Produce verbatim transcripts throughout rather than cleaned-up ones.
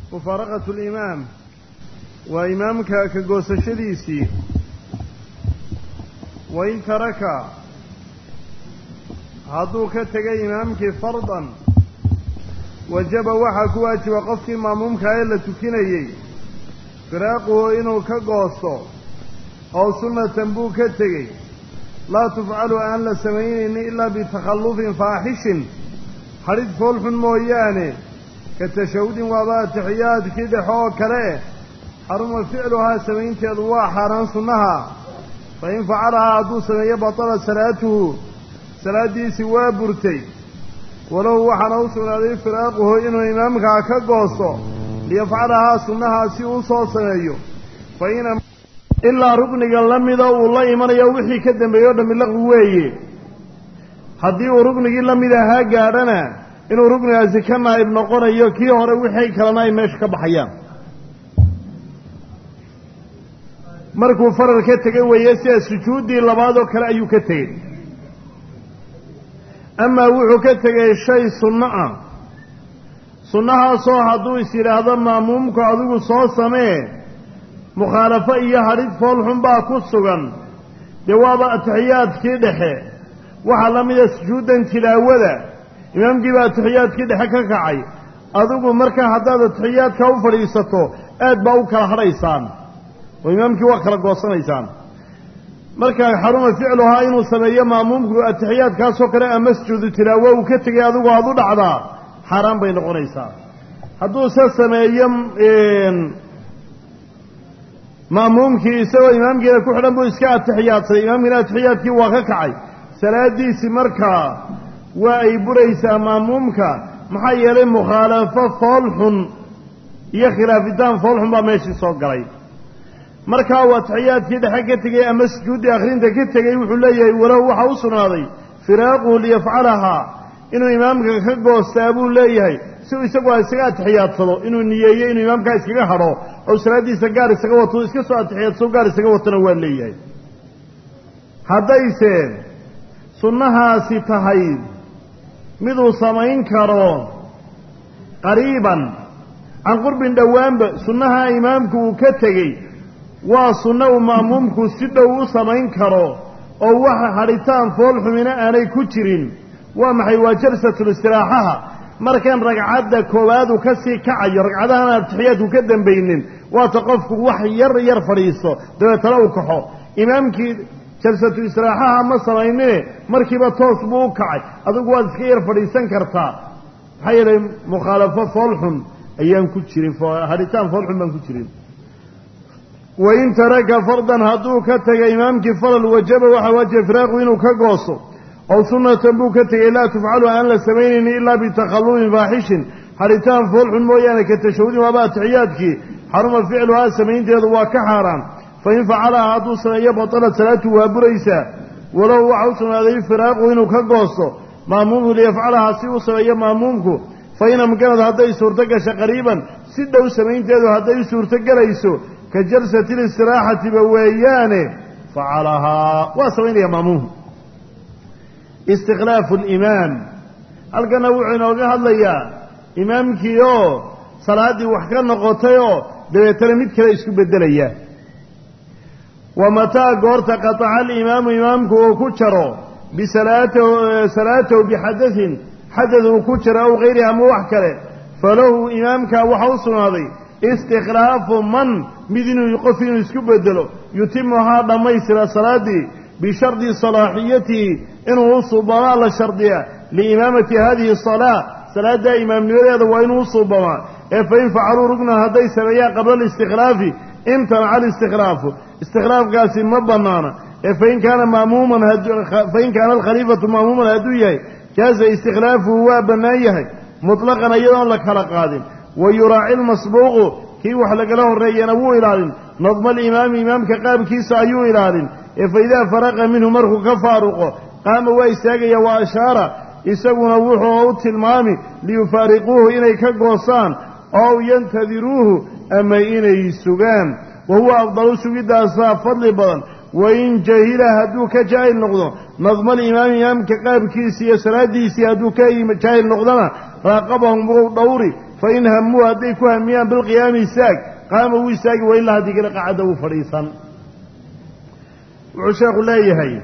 مفارقة الإمام وإمامك كقوس الشديسي وإن ترك هذوك تجي إمامك فرضا وجب وحك واجب وقفك مامومك إلا تكيني فراقه إنه كقوسه أو سنة بوك تجي لا تفعل أن لسمين إلا بتخلف فاحش حريد فولح موياني كالتشهد وضاء تحيات كده حوك له حرم فعلها سمين تضواء حرام سنها فإن فعلها عدو سمية بطل صلاته صلاة سوى برتي ولو وحنوصل عليه فراقه إنه إمامك كقوصه ليفعلها سنها سيوصو سميه فإن إلا ركنك اللمدة والله إيمان يوحي كدن بيودا من لغوه حديه ركنك اللمدة ها قادنا إنه ركنك أزكنا ابن قرى يوكي وروحي كلنا يمشك بحيام markuu farar ka tagay weeye sida sujuudii labaad oo kale ayuu ka tagay ama wuxuu ka tagay shay sunna ah sunnaha soo haduu is yiraahdo maamumku adigu soo samee mukhaalafa iyo harid fool xun baa ku sugan jawaaba atahiyaadkii dhexe waxa la mid ah sujuudan tilaawada imaamkii baa atahiyaadkii dhexe ka kacay adigu marka hadaad atahiyaadka u fadhiisato aad baa u kala haraysaan وإمامك وقرأ قوصنا إيسان مركا حرم فعلها إنه سمية مامومك التحيات كاسو كراء مسجد تلاوه وكتك هذا وهذا دعضا حرام بين قونا إيسان هذا سمية مامومك سوى إمامك يكون حرم بإسكاء التحيات إمامك التحيات كي وغكعي سلادي سمركا وإبريسا مامومك محيالي مخالفة فالح يخلافتان فالح بماشي صوت قريب marka waa taxiyaadkii dhaxa ka tagay ama sujuudi akhrinta ka tagay wuxuu leeyahay walaw waxa uu sugnaaday firaaqu li yafcalaha inuu imaamka ka goostaa buu leeyahay si isagu isaga taxiyaadsado inuu niyeeyo inuu imaamka iskaga haro oo salaadiisa gaar isaga wato iska soo taxiyaadsado gaar isaga watana waa leeyahay hadayse sunnahaasi tahay miduu samayn karo qariiban an qurbin dhawaanba sunnaha imaamku uu ka tagay waa sunna uu maamumku si dhow u samayn karo oo waxa haritaan fool xumina aanay ku jirin waa maxay waa jalsatul istiraaxaha markan ragcadda koowaad uu ka sii kacayo ragcadaha taxiyaadku ka dambaynin waa ta qofku wax yar yar fadhiiso dabeetana uu kaxo imaamkii jalsatul istiraaxaha ma samaynine markiiba toos buu u kacay adigu waad iska yar fadhiisan kartaa maxaa yeelay mukhaalafo fool xun ayaan ku jirin haritaan fool xun baan ku jirin وإن ترك فرضا هدو كتغ إمامك فرل وجب وحواجه فراق وإنه كقوصه أو سنة بو كتغ لا تفعل أن لسمين إلا بتخلوه فاحش حريتان فولح مويانا كتشهود وباء تحياتك حرم فعلها سمين تيضوا كحرام فإن فعلها هدو سنية بطلت صلاته وابريسا ولو وحوصنا هذه فراق وإنه كقوصه مامومه ليفعلها سيو سنية مامومك فإن مكانت هدي سورتك قريبا سدو سمين تيضوا هدي سورتك ليسو كجلسة الاستراحة بويانه فعلها واسوين يا ماموه استخلاف الإمام ألقى وعنا وقال لي إمامك يو صلاة وحكا نقطيو بيترميد كلا يسكب الدلية ومتى قرت قطع الإمام إمامك وكتره بصلاته صلاته بحدث حدث وكتره أو غيرها موحكره فله إمامك وحوص هذه استخلاف من مدينه يقفين يسكب الدلو يتمها ضميسر صلاة بشرط صلاحيته إنه صبما لشرطها لإمامة هذه الصلاة صلاة إمام نوريد وإنه صبما فإن فعلوا ركنا هذي سبيا قبل الاستخلاف امتنع الاستخلاف استخلاف قاسم مبنانا فإن كان ماموما فإن كان الخليفة ماموما هدويه جاز استخلافه هو بنايه مطلقا أيضا لك هلا قادم ويراعي المسبوق كي وحلق له الرئي نبو إلال نظم الإمام إمام كقاب كيس أيو إلال فإذا فرق منه مرخ كفارقه قام وإستاقيا وأشار إساقوا نبوحه أو تلمامي ليفارقوه إلي كقوصان أو ينتذروه أما إلي السقام وهو أفضل سجد أصاب فضل بضن وإن جاهل هدوك جاهل نقضان نظم الإمام إمام كقاب كيس يسرادي سيهدوك جاهل نقضان راقبهم دوري فإن هموا هدي كهميان بالقيام الساق قاموا ويساق وإلا هدي كلا قعدوا فريسا وعشاق الله يهي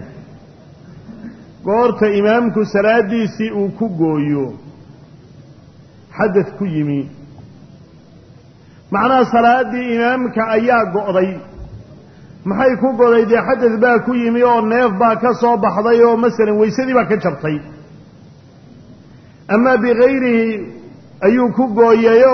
قورت إمامك سلادي سيئو كوغويو حدث كيمي معنى سلادي إمامك أياق قضي maxay ku goday de xadad baa ku yimi oo neef baa ka soo baxday oo masalan weysadii baa ka jabtay ama bigayrihi ayuu ku gooyayo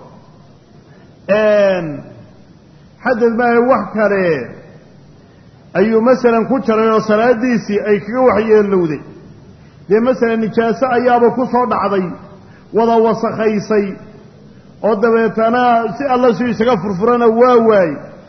een xadad baa wax kale ayuu masalan ku jaray oo salaadiisii ay kaga waxyeelowday de masalan nijaaso ayaaba ku soo dhacday wada wasakhaysay oo dabeetana si alla soo isaga furfurana waa waay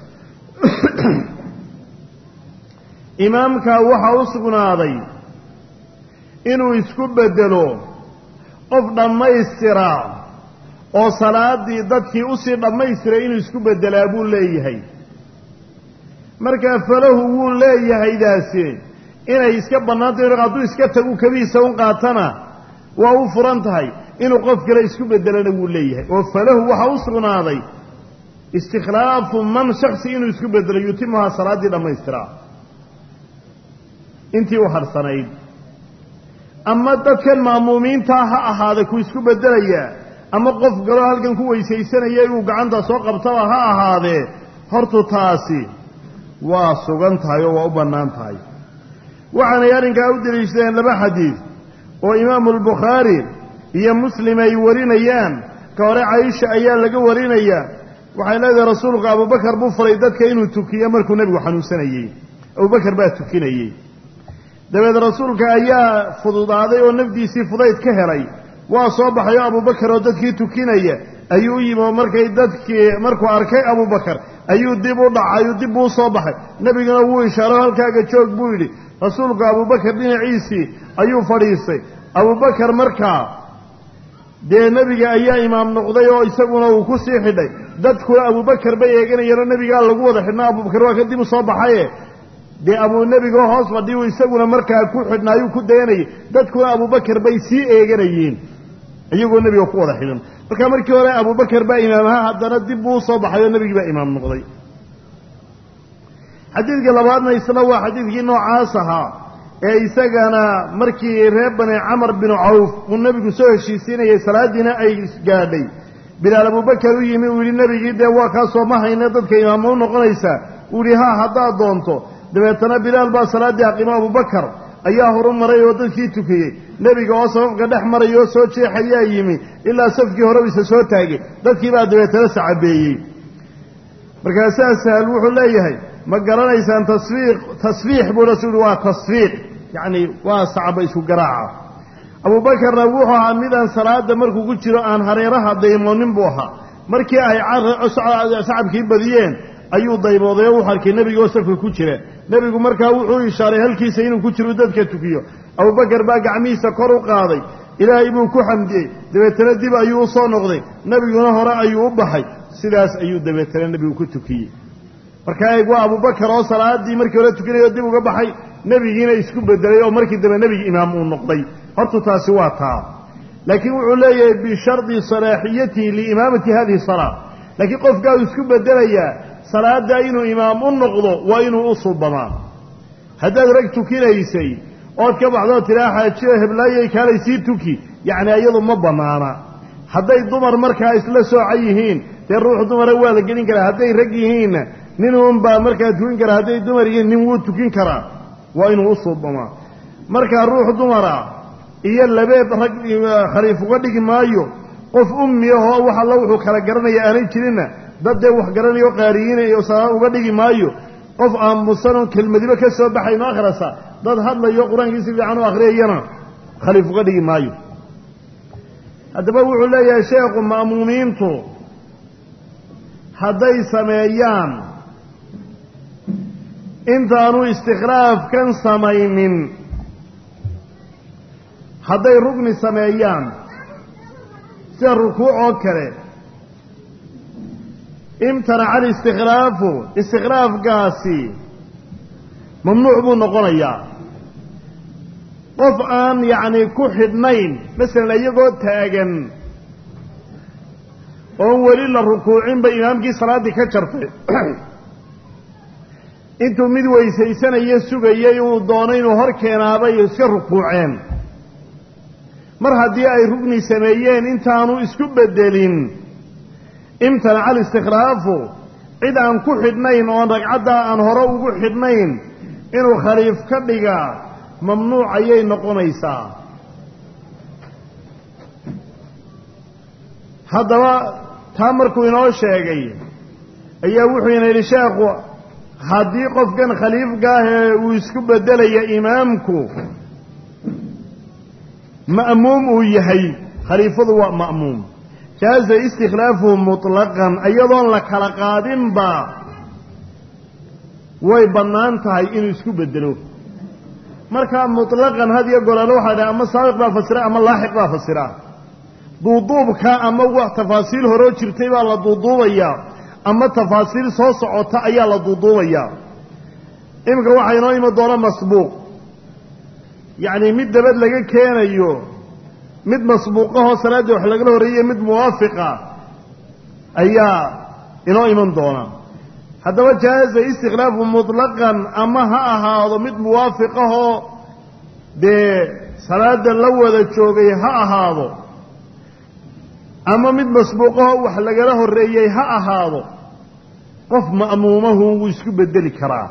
imaamka waxa u sugnaaday inuu isku bedelo qof dhammaystira oo salaadii dadkii u sii dhammaystiray inuu isku bedelaa buu leeyahay markaa falahu wuu leeyahay daasi inay iska bannaantahay hadduu iska tagu kabiisa un qaatana waa u furan tahay inuu qof kale isku bedelana wuu leeyahay oo falahu waxa u sugnaaday istikhlaafu man shaksi inuu isku bedelo yutimuhaa salaadii dhammaystiraa intii u harsanayd ama dadkan ma'muumiintaa ha ahaaday ku isku bedelayaa ama qof galoo halkan ku weysaysanaya inuu gacanta soo qabtaba ha ahaadee hortu taasi waa sugan tahay oo waa u bannaan tahay waxaanay arrinkaa u deliishadeen laba xadiid oo imaamu albukhaari iyo muslim ay warinayaan ka hore caisha ayaa laga warinayaa waxay leedahay rasuulku abubakar buu faray dadka inuu tukiyo markuu nebigu xanuunsanayey abubakar baa tukinayey dabeed rasuulka ayaa fududaaday oo nafdiisii fudayd ka helay waa soo baxay oo abubakar oo dadkii tukinaya ayuu u yimi oo markay dadkii markuu arkay abubakar ayuu dib u dhacay ayuu dib uu soo baxay nebiguna wuu ishaaro halkaaga joog buu yidhi rasuulku abubakar dhinaciisii ayuu fadhiistay abubakar markaa dee nebiga ayaa imaam noqday oo isaguna uu ku sii xidhay dadkuna abubakar bay eeganayeenoo nebigaa lagu wada xidhnaa abubakar waa kadib u soo baxaye dee abuu nebigoo hoos fadhiyu isaguna markaa ku xidhnaayuu ku dayanayay dadkuna abubakar bay sii eeganayeen iyagoo nebiga ku wada xidhan marka markii hore abubakar baa imaamaha haddana dib buu usoo baxay oo nebigii baa imaam noqday xadiidka labaadna isna waa xadiidkii noocaas ahaa ee isagana markii reer bani camar binu cawf uu nebigu soo heshiisiinayay salaadiina ay gaadhay bilaal abubakar u yimi uu yidhi nebigii dee waa kaa soo ma hayne dadka imaamma u noqonaysaa uu yidhi haa haddaad doonto dabeetana bilaal baa salaaddii aqimo abubakar ayaa horu maray oo dadkii tukiyey nebiga oo safafka dhex maray oo soo jeexayaa yimi ilaa safkii horeba isa soo taagay dadkii baa dabeetana sacabeeyey markaasaa sahal wuxuu leeyahay ma garanaysaan tasfiiq tasfiix buu rasuul waa tasfiiq yacni waa sacaba isku garaaca abubakarna wuxuu ahaa midaan salaada markuu ku jiro aan hareeraha daymoonin buu ahaa markii ay sacabkii badiyeen ayuu daymooday oo wuxuu arkay nebiga oo safka ku jira nebigu markaa wuxuu ishaaray halkiisa inuu ku jiro dadka tukiyo abubakar baa gacmihiisa kor u qaaday ilaahay buu ku xamdiyey dabeetana dib ayuu u soo noqday nebiguna hore ayuu u baxay sidaas ayuu dabeetana nebigu ku tukiyey markaa eeg waa abubakar oo salaaddii markii hore tukanayoo dib uga baxay nebigiina isku bedelay oo markii dambe nebigi imaam uu noqday hortu taasi waa taa laakiin wuxuu leeyahay bishardi salaaxiyatihi liimaamati hadihi salaa laakiin qofkaa uu isku bedelayaa salaaddaa inuu imaam u noqdo waa inuu u suubamaa haddaad rag tukinaysay ood ka baxdoo tidhaa xaajiyo heblaayay kaalay sii tuki yacni iyadu ma bannaana hadday dumar markaa isla soocan yihiin dee ruux dumara waa la gelin karaa hadday rag yihiinna nin uunbaa markaa tukin karaa hadday dumar yihiin nin wuu tukin karaa waa inuu u suubamaa markaa ruux dumara iyo labeed rag khaliif uga dhigi maayo qof ummi ahoo wax alla wuxuu kala garanaya aanay jirinna dad dee wax garanayo qaariyiinayo salaad uga dhigi maayo qof aamusanoo kelmadiba ka soo baxayno akhrasa dad hadlayo qur-aankii si fiican u akhriyayana khaliif uga dhigi maayo haddaba wuxuu leeyahay sheekhu ma'muumiintu hadday sameeyaan intaanu istikhlaafkan samaynin hadday rugni sameeyaan sida rukuuc oo kale imtanaca alistikhlaafu istikhlaafkaasi mamnuuc buu noqonayaa qof aan yacni ku xidhnayn masalan iyagoo taagan oon weli la rukuucinba imaamkii salaaddii ka jartay intuu mid weysaysanayo sugayay uu doonay inuu hor keenaabay iska rukuuceen mar haddii ay rugni sameeyeen intaanu isku beddelin imtanaca alistikhlaafu cid aan ku xidhnayn oon ragcaddaa aan hore ugu xidhnayn inuu khaliif ka dhigaa mamnuuc ayay noqonaysaa. haddaba taa markuu inoo sheegay ayaa wuxuu ina yidhi sheekhu haddii qofkan khaliifkaahee uu isku beddelaya imaamku ma'muum uu yahay khaliifadu waa ma'muum jaaza istikhlaafuhu mutlaqan iyadoon la kala qaadinba way bannaan tahay inuu isku beddelo. markaa mutlaqan had iyo goraale waxaa dhahay ama saabiq baa fasira ama laaxiq baa fasira. duuduubka ama wax tafaasiil horoo jirtay baa la duuduubayaa ama tafaasiil soo socota ayaa la duuduubayaa. iminka waxaa inoo imi doona masbuuq, yacni mid dabad laga keenayo, mid masbuuqahoo salaaddii wax lagala horreeyey, mid muwaafiqa ayaa inoo iman doona. haddaba jaaza istikhlaafu mutlaqan ama ha ahaado mid muwaafiqahoo dee salaadda la wada joogay ha ahaado, ama mid masbuuqahoo wax lagala horreeyey ha ahaado, qof ma'muumahu wuu isku beddeli karaa.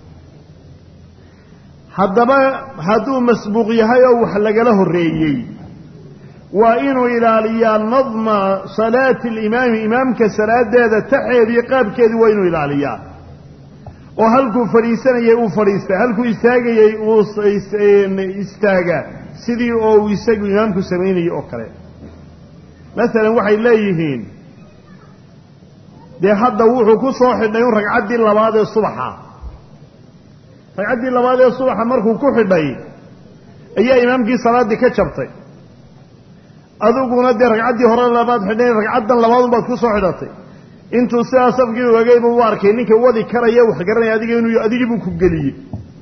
haddaba hadduu masbuuq yahay oo wax lagala horreeyey waa inuu ilaaliyaa nadma salaati alimaami, imaamka salaaddeeda taxeedii qaabkeedii waa inuu ilaaliyaa oo halkuu fadhiisanayay uu fadhiistaa, halkuu istaagayey uu istaagaa sidii oo uu isagu imaamku samaynayay oo kale. masalan waxay leeyihiin dee hadda wuxuu ku soo xidhay un ragcaddii labaad ee subaxa ragcaddii labaad ee subaxa markuu ku xidhay ayaa imaamkii salaaddii ka jabtay. adiguna dee ragcaddii hore labaad xidhay ragcaddan labaadun baad ku soo xidhatay. intuu sidaa safkii ogayba u arkay ninka wadi karaya wax garanaya adiga inuu adigii buu ku geliyey.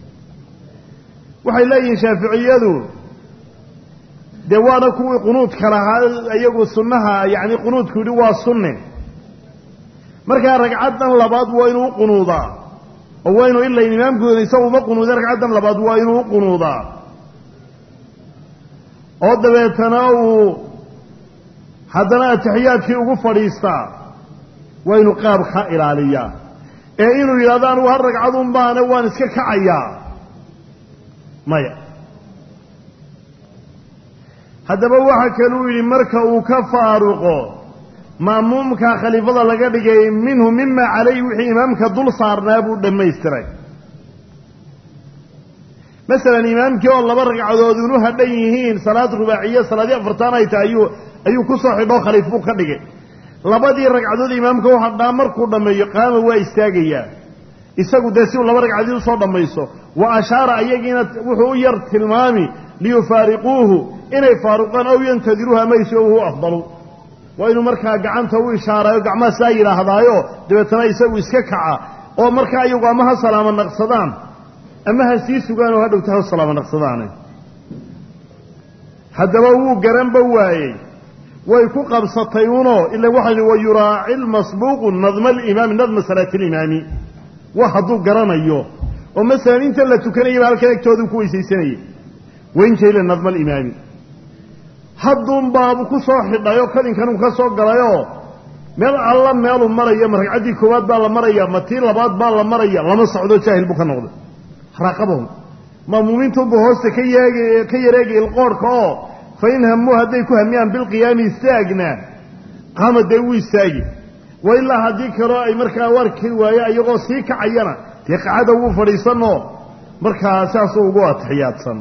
waxay leeyihiin shaaficiyadu dee waana kuwii qunuudka lahaa iyagu sunnaha, yacni qunuudku yidhi waa sunne. markaa ragcaddan labaad waa inuu u qunuudaa oo waa inuu ilayn imaamkooda isagu uma qunuuday, ragcaddan labaad waa inuu u qunuudaa oo dabeetana uu haddana atixiyaadkii ugu fadhiistaa. waa inuu qaabka ilaaliyaa ee inuu yidhahdo anugu har ragcadun baane waan iska kacayaa maya. haddaba waxa kaluu yidhi marka uu ka faaruqo ma'muumka khaliifada laga dhigay minhu mima calayhi wixii imaamka dul saarnaa buu dhammaystiray. masalan imaamkii oo laba ragcadood unu hadhan yihiin salaad rubaaciye salaadii afartaan ay tahay ayuu ayuu ku soo xidhoo khaliif buu ka dhigay. labadii ragcadood imaamka u hadhaa markuu dhammeeyo qaama waa istaagayaa isagu dee si uu laba ragcadood usoo dhammayso. wa ashaara ayagiina wuxuu u yar tilmaami liyufaariquuhu inay faaruqaan aw yantadiruuha mayso huwa afdalu. waa inuu markaa gacanta u ishaarayo gacmaha saa yidhaahdaayo dabeetana isagu iska kaca oo markaa iyagu ama ha salaamo naqsadaan ama ha sii sugaan oo ha dhowta ha salaamo naqsadaane. haddaba wuu garanba waayey way ku qabsatay uno ila waxa wa yuraaci lmasbuuqu nadma alimaami nadma salaati alimaami. waa hadduu garanayo oo masalan inta la tukanayaba halkan egtoodu ku weysaysanayay wain jayla nadma alimaami. hadduun baabu ku soo xidhayo kadinkan uu ka soo galayoo meel alla meeluu maraya ma ragcaddii koowaad baa la maraya ma tii labaad baa la maraya lama socdo jaahil buu ka noqday. raaqabahum ma'muumiintuunbu hoosta ka yeegi ka yareegay ilqoorhka oo fa in hamuu hadday ku hamiyaan bilqiyaami istaagna qaama dee wuu istaagi. wa ilaa haddii kaloo ay markaa warki waayo iyagoo sii kacayana dee qacada wuu fadhiisanoo markaa saasuu ugu atixiyaadsan.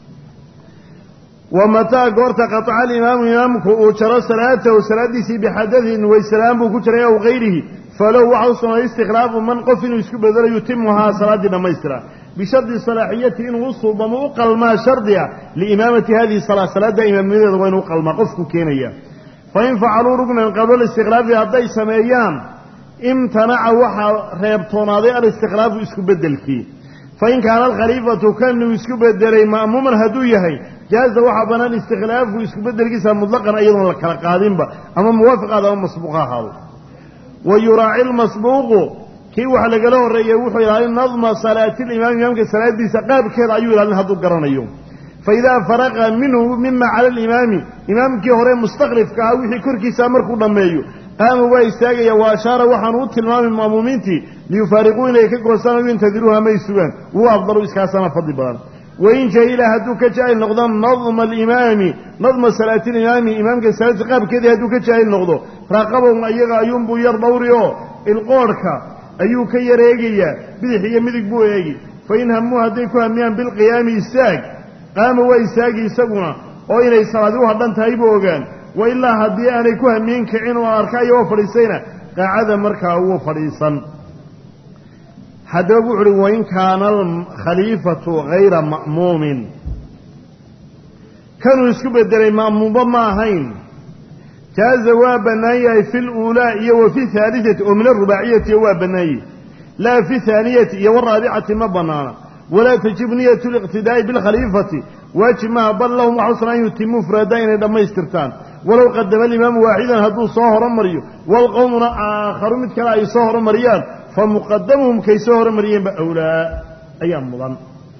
wa mataa goorta qataca alimaamu imaamku uu jaro salaatahu salaaddiisii bixadatin waysalaan buu ku jiray aw hayrihi falow waxa u sugnay istikhlaafu man qof inuu isku bedelo yutimuhaa salaaddii dhammaystira bishardi salaaxiyati inuu u suubamo u qalmaa shardiga liimaamati hadihi salaa salaadda imaamnimadeeda waa inuu u qalmaa qofku keenaya. fain facaluu rugnan qabla istikhlaafi hadday sameeyaan imtanaca waxaa reebtoonaaday alistikhlaafu isku beddelkii fain kaana alkhaliifatu kanuu isku bedelay ma'muuman hadduu yahay jaaza waxaa bannaan istikhlaafu isku bedelkiisa mutlaqan iyadoon la kala qaadinba ama muwaafiq ahaado ama masbuuq ahaado wa yuraaci lmasbuuqu kii wax lagala horreeyey wuxuu ilaalin nadma salaati limaam imaamka salaadiisa qaabkeeda ayuu ilaalin hadduu garanayo faidaa faraqa minhu mima cala alimaami imaamkii hore mustakhlifka ah wixii korkiisa markuu dhammeeyo qaama waa istaagaya wa ashaara waxaanu u tilmaamay ma'muumiintii liyufaariquu inay ka goostaan o yantadiruuha may sugaan wuu afdalu iskaasana fadli badan wain jahila hadduu ka jaahil noqdo nadma alimaami nadma salaati limaami imaamka salaadisa qaabkeedii hadduu ka jaahil noqdo raaqabahum ayaga ayuunbuu yar dhowri oo ilqoodhka ayuu ka yar eegayaa bidix iyo midig buu eegi fain hamuu hadday ku hamiyaan bilqiyaami istaag qaama waa istaagi isaguna oo inay salaadi u hadhan tahay buu ogaan wa ilaa haddii aanay ku hamiyin kicin oo arka iyagoo fadhiisayna qaacada markaa wuu fadhiisan haddaba wuxu uhi wain kaana alkhaliifatu hayra ma'muumin kanuu isku bedelay ma'muumba ma ahayn jaaza waa bannaan yahay fi luulaa iyo wa fi haalidati oo min arubaaciyati waa bannaan yahy laa fi haaniyati iyo waraabicati ma bannaana walaa tajibu niyatu liqtidaa'i bilkhaliifati waajib maha bal lahum waxusan an yutimuu furaadaa inay dhammaystirtaan walow qadama alimaamu waaxidan hadduu soo horomariyo waalqowmuna aakharu mid kale ay soo horomariyaan famuqadamuhum kay soo horomariyeenba awlaa ayaa mudan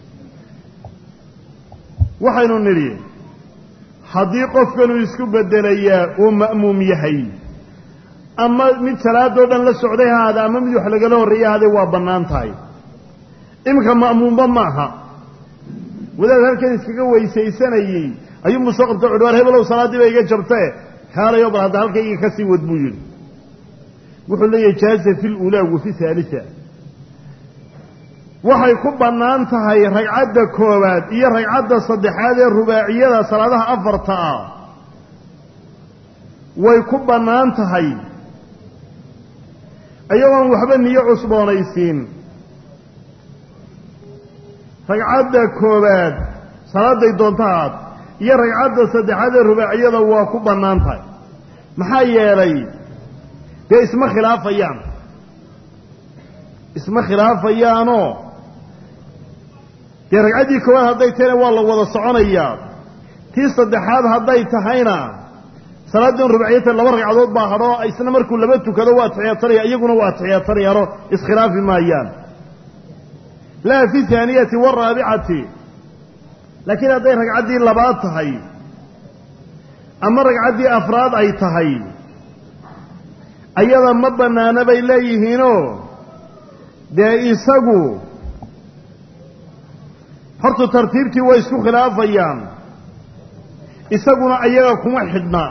waxaynu nidhi haddii qofkanuu isku bedelayaa uu ma'muum yahay ama mid salaadoo dhan la socday ha ahaade ama mid wax lagala horreeyey ahaadee waa bannaan tahay iminka ma'muumba maaha wadaad halkan iskaga weysaysanayey ayuunbuu soo qabta cudhwaar hebelow salaaddii ba iga jabtae kaalayo bal hadda halkayga ka sii wad buu yidhi wuxuu leeyahay jaaza fi luulaa wa fi haalisa waxay ku bannaan tahay ragcadda koowaad iyo ragcadda saddexaad ee rubaaciyada salaadaha afarta ah way ku bannaan tahay ayagoon waxba niyo cusboonaysiin ragcadda koowaad salaaday doontahaad iyo ragcadda saddexaad ee rubaaciyada waa ku bannaan tahay maxaa yeelay dee isma khilaafayaan isma khilaafayaanoo dee ragcaddii koowaad hadday tahayna waa la wada soconayaa tii saddexaad hadday tahayna salaaddii rubaaciyata laba ragcadood baa hadhoo isna markuu laba tukado waa atixiyaatanaya iyaguna waa atixiyaatanayaan iskhilaafi maayaan laa fi haaniyati waraabicati laakiin hadday ragcaddii labaad tahay ama ragcaddii afraad ay tahay ayada ma bannaana bay leeyihiinoo dee isagu horta tartiibtii way isku khilaafayaan isaguna ayaga kuma xidhna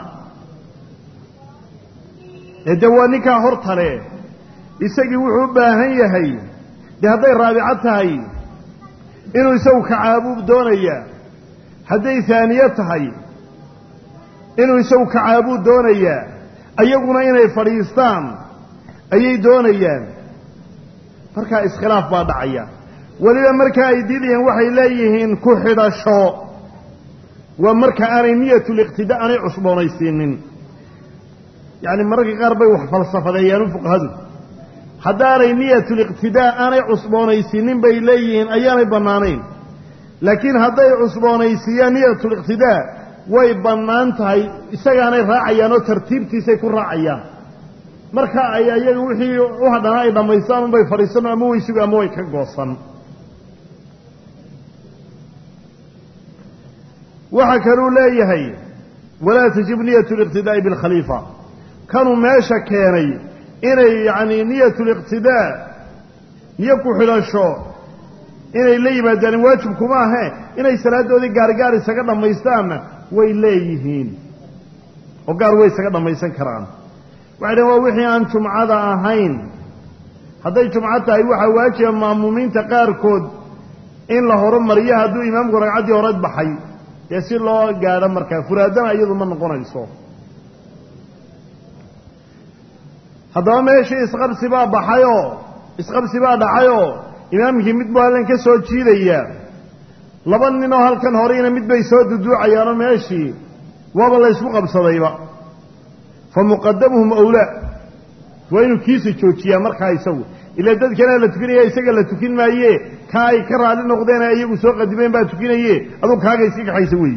ee dee waa ninkaa hortale isagii wuxuu u baahan yahay dee hadday raabico tahay inuu isagu kacaabuu doonayaa hadday haaniye tahay inuu isagu kacaabuu doonayaa ayaguna inay fadhiistaan ayay doonayaan markaa iskhilaaf baa dhacaya weliba markaa ay diidayaan waxay leeyihiin ku xidhasho waa marka aanay niyatuliqtidaa aanay cusboonaysiinin yacni mararka qaar bay wax falsafadeeyaanu fuqahadu haddaanay niyatuliqtidaa aanay cusboonaysiinin bay leeyihiin ayaanay bannaanayn laakiin hadday cusboonaysiiyaan niyatuliqtidaa way bannaan tahay isagaanay raacayaan oo tartiibtiisay ku raacayaan marka ay ayaga wixii u hadhana ay dhammaystaan unbay fadhiisan ama way suga ama way ka goosan waxaa kaluu leeyahay walaa tajib niyatu liqtidaa'i bilkhaliifa kanuu meesha keenay inay yacni niyatuliqtidaa niyo ku xidhasho inay la yimaadaan waajib kuma ahe inay salaadoodii gaargaar isaga dhammaystaanna way leeyihiin oo gaar way isaga dhammaysan karaan waxay dhaheen waa wixii aan jumcada ahayn hadday jumco tahay waxaa waajiba ma'muumiinta qaarkood in la horumariyo hadduu imaamku ragcaddii hore baxay dee si loo gaadho markaa furaadana iyadu ma noqonayso haddaba meeshii isqabsi baa baxayoo isqabsi baa dhacayoo imaamkii mid buu halkan ka soo jiidaya laba ninoo halkan horeyna mid bay soo duduucayaanoo meeshii waaba la ysku qabsadayba fa muqadamuhum awlaa waa inuu kiisa joojiyaa markaa isagu إلا دد كان لا تكنيه يسجل لا تكين ما يه كاي كره للنقدين أيجو سوق قديمين بعد تكنيه أذوق هاجي يسيق حيسوي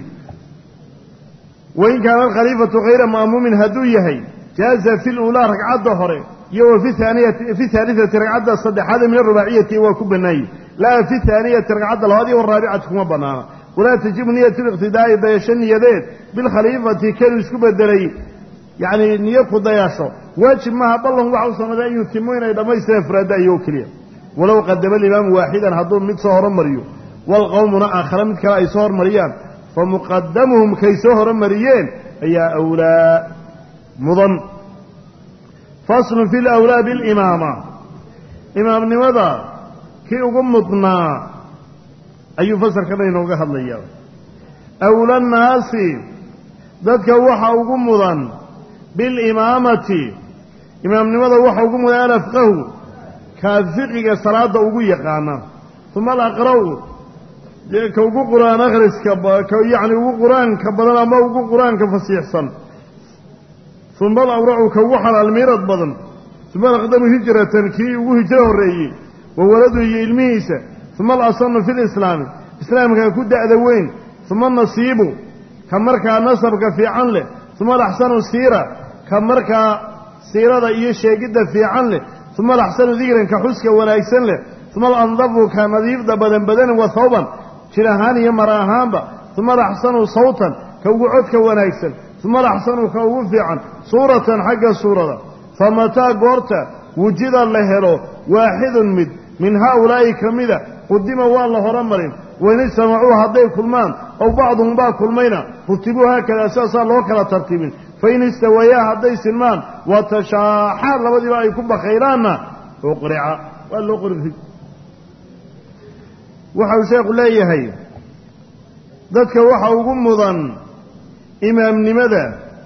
وإن كان الخليفة غير مأموم هدويه هي جاز في الأولى ركعة ظهره يو في ثانية في ثالثة ركعة الصدح هذا من الرباعية وكب النيل لا في ثانية ركعة هذه والرابعة كما بناها ولا تجيب نية الاقتداء بيشن يدين بالخليفة كانوا يسكب الدري يعني نية قضياشة واجب ما الله وعوصنا ذا يتمون إذا ما يسافر هذا يوكليه ولو قدم الإمام واحدا هذول مئة صهر مريو والقوم آخر من كلا يصهر مريان فمقدمهم كي صهر مريان هي أولى مضم فصل في الأولى بالإمامة إمام نمضى كي أقمضنا أي فصل كذين وقه الله أولى الناس ذاتك وحا أقمضا بالإمامة إمام نمضى وحا أقمضا ألفقه كافقك صلاة أقوية قانا ثم الأقرأ كوقو قرآن أغرس كبا يعني وقو قرآن كبضان أما وقو قرآن كفصيح صن ثم الأورع كوحر الميرد بضن ثم الأقدم هجرة كي وهجره الرئي وولده يلميسة ثم الأصن في الإسلام إسلام كود أذوين ثم النصيب كمركا نصبك في عنله ثم الأحسن السيرة كمركا سيرة إيشي جدا في عنله ثم الأحسن ذكرا كحسك ولا يكسن له ثم الأنظف كنظيف بدن بدن وثوبا شرهاني مراهان ثم الأحسن صوتا كوقعدك ولا يكسن ثم الأحسن كوفعا صورة حق صورة فمتى قرت وجد الله له واحد مد من هؤلاء كمذا قدم والله رمرين وإن سمعوها هذي كلمان أو بعضهم بعض كلمينا رتبوها هكذا أساسا لوكلا ترتيبين فإن استويا هذي سلمان وتشاحر لبدي بقى يكون بخيرانا وقرع قال له قرع وحاو شيخ لا يهي ذاتك وحاو قمضا إمام لماذا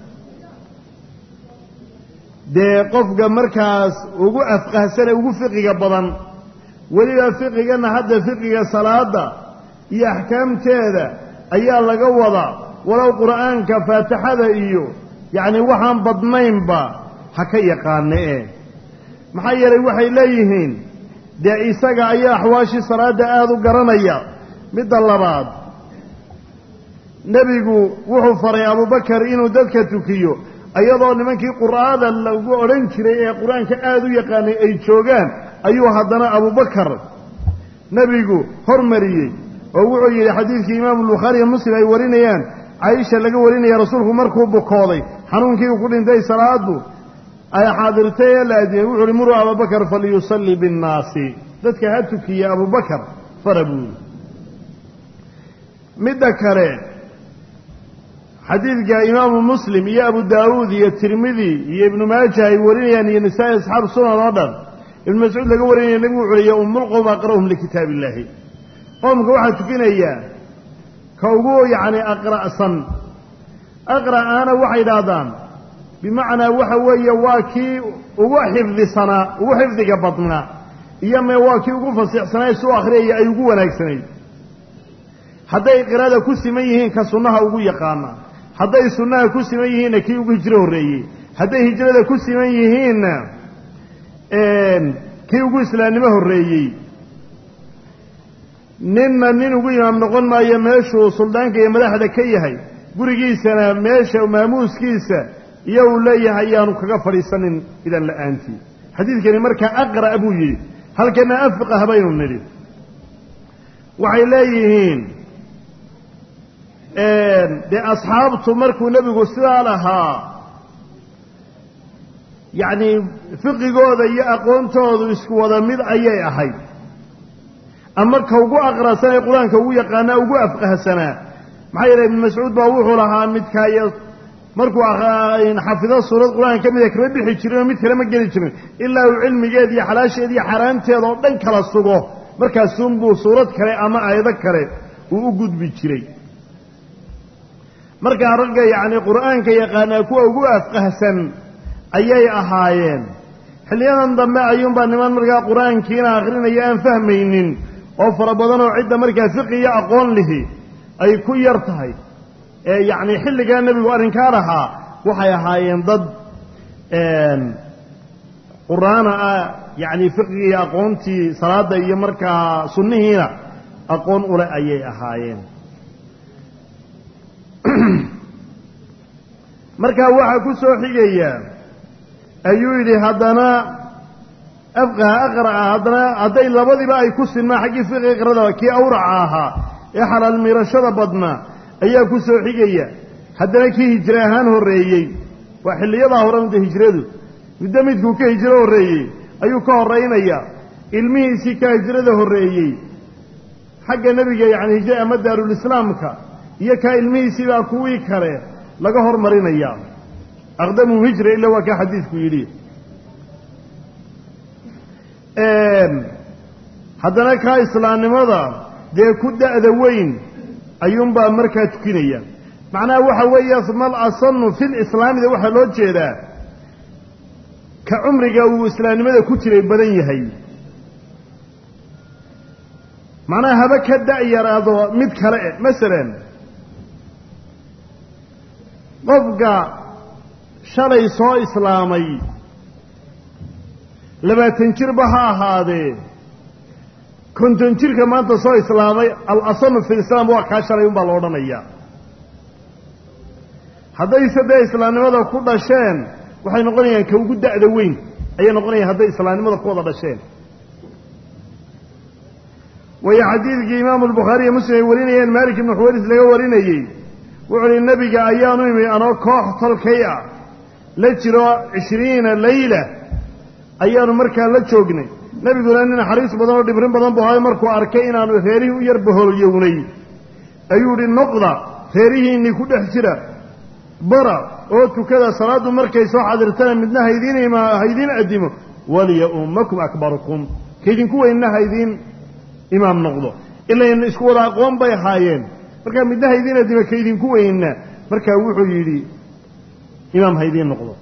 دي قفق مركز وقو أفقه سنة وقو فقه بضان ولذا فقه أن هذا فقه صلاة هي أحكام تيدا أي الله قوضا ولو قرآن كفاتحة إيو يعني وحان بضنين با حكي قاني إيه محيري وحي ليهين دي إيساق أي أحواشي صلاة آذو قرانيا مد الله بعض نبيقو وحو فري أبو بكر إنو ددك تكيو أيضا لمنكي قرآن اللو أرنكري قرآن كآذو يقاني أي تشوغان أيها هدنا أبو بكر نبيقو هرمريي ووعي لحديث إمام البخاري المسلم أي ورينيان عائشة لقى وريني يا رسوله مركو بكوضي حنون كي يقول إن دي صلاة أي حاضرتي الذي وعي مروا أبو بكر فليصلي بالناس ذاتك هاتك يا أبو بكر فربو مدكرين حديث جاء إمام مسلم يا أبو داود يا الترمذي يا ابن ماجه يورينيان يا نساء أصحاب السنن الأربعة ابن مسعود لقى وريني النبي وعلي أم القوم أقرأهم لكتاب الله قوم واحد فينا إياه كوجو يعني أقرأ صن أقرأ أنا وحيد آذان بمعنى وحوي واكي وحفظ صنا وحفظ قبضنا إيما واكي وقفص صنا سو آخرية أيقو ولا يكسني حتى يقرأ كسي ميهين كسنها وقو يقانا حتى يسنها كسي ميهين كي وقو هجره الرئي حتى هجره كسي ميهين كي وقو إسلامه الرئي نين نين ugu imaam noqon maayo meeshu suldaanka iyo madaxda ka yahay gurigiisana meesha maamuuskiisa iyo uu leeyahay aanu kaga fadhiisanin idan la'aantii xadiidkani marka aqra abu yiri halkana afqah baynu niri waxay leeyihiin ee de asxaabtu markuu nabigu sidaa lahaa yaani fiqigooda iyo aqoontoodu isku wada mid ayay ahayd أما كوجو أقرأ سنة القرآن كوجو يقانا وجو أفقه سنة معي ابن مسعود باوح لها متكايس مركو أخين حفظ سورة القرآن كم يذكر بحجرين مت كلام جريجرين إلا العلم جدي حلاش جدي حرام تيضا بين كلا الصقو مركز سنبو سورة كلا أما أيذكره ووجود بيجري مركز رجع يعني القرآن كي يقانا كوجو أفقه سنة أيي أحايين حلينا نضم أيوم بأنمان مركز القرآن كينا آخرين أيام فهمينين أوفر بدنه عدة مركز فقهية أقول له أي كو يرتهي يعني حل كان النبي وأنكارها وحي هايين ضد quraana yani fiqhi aqoonti salaada iyo marka sunnihiina aqoon ule ayay ahaayeen marka waxa ku soo xigaya ayuu yiri hadana afqa aqra hadana haday labadiba ay ku sinma xaqi fiqhi qirada ki awraca aha ee xalal mirashada badna ayaa ku soo xigaya hadana ki hijra ahaan horeeyay waa xilliyada horanta hijradu midda midku ka hijro horeeyay ayuu ka horeynaya ilmihiisi ka hijrada horeeyay xagga nabiga yaani hijra ama daarul islaamka iyo ka ilmihiisi baa kuwii kale laga hormarinaya aqdamu hijra illa waa ka xadiisku yiri een hadana ka islaamnimada dee ku da'da weyn ayuun baa markaa tukinaya macnaha waxa weeye asmal asannu fil islaamida waxa loo jeedaa ka umriga uu islaamnimada ku jiray badan yahay macnaha haba ka da'yaraado mid kale masalan qofka shalay soo islaamay labaatan jir ba ha ahaadee konton jirka maanta soo islaamay al-asanu fi islam waa ka shalay un baa loo odhanayaa hadday saddex islaamnimada ku dhasheen waxay noqonayaan ka ugu da'da weyn ayay noqonayaan hadday islaamnimada ku wada dhasheen waya xadiidkii imaamu albukhaari iyo muslim ay warinayeen maalik ibnu xuwayris laga warinayey wuxuu yihi nabiga ayaanu imi anoo koox tolkay ah la jiro cishriina layla ayaanu markaa la joognay nabiguna nin naxariis badan oo dhibrin badan buu ahay markuu arkay inaanu reerihii u yar baholyownay ayuu yihi noqda reerihiinii ku dhex jira bara oo tukada salaadu markay soo xadirtana midna haydiin ima haydiin adimo waliya ummakum akbarukum kaydinku weyna haydiin imaam noqdo ilaa isku wada aqoon bay haayeen marka midna haydiin adimo kaydinku weyna marka wuxuu yiri imaam haydiin noqdo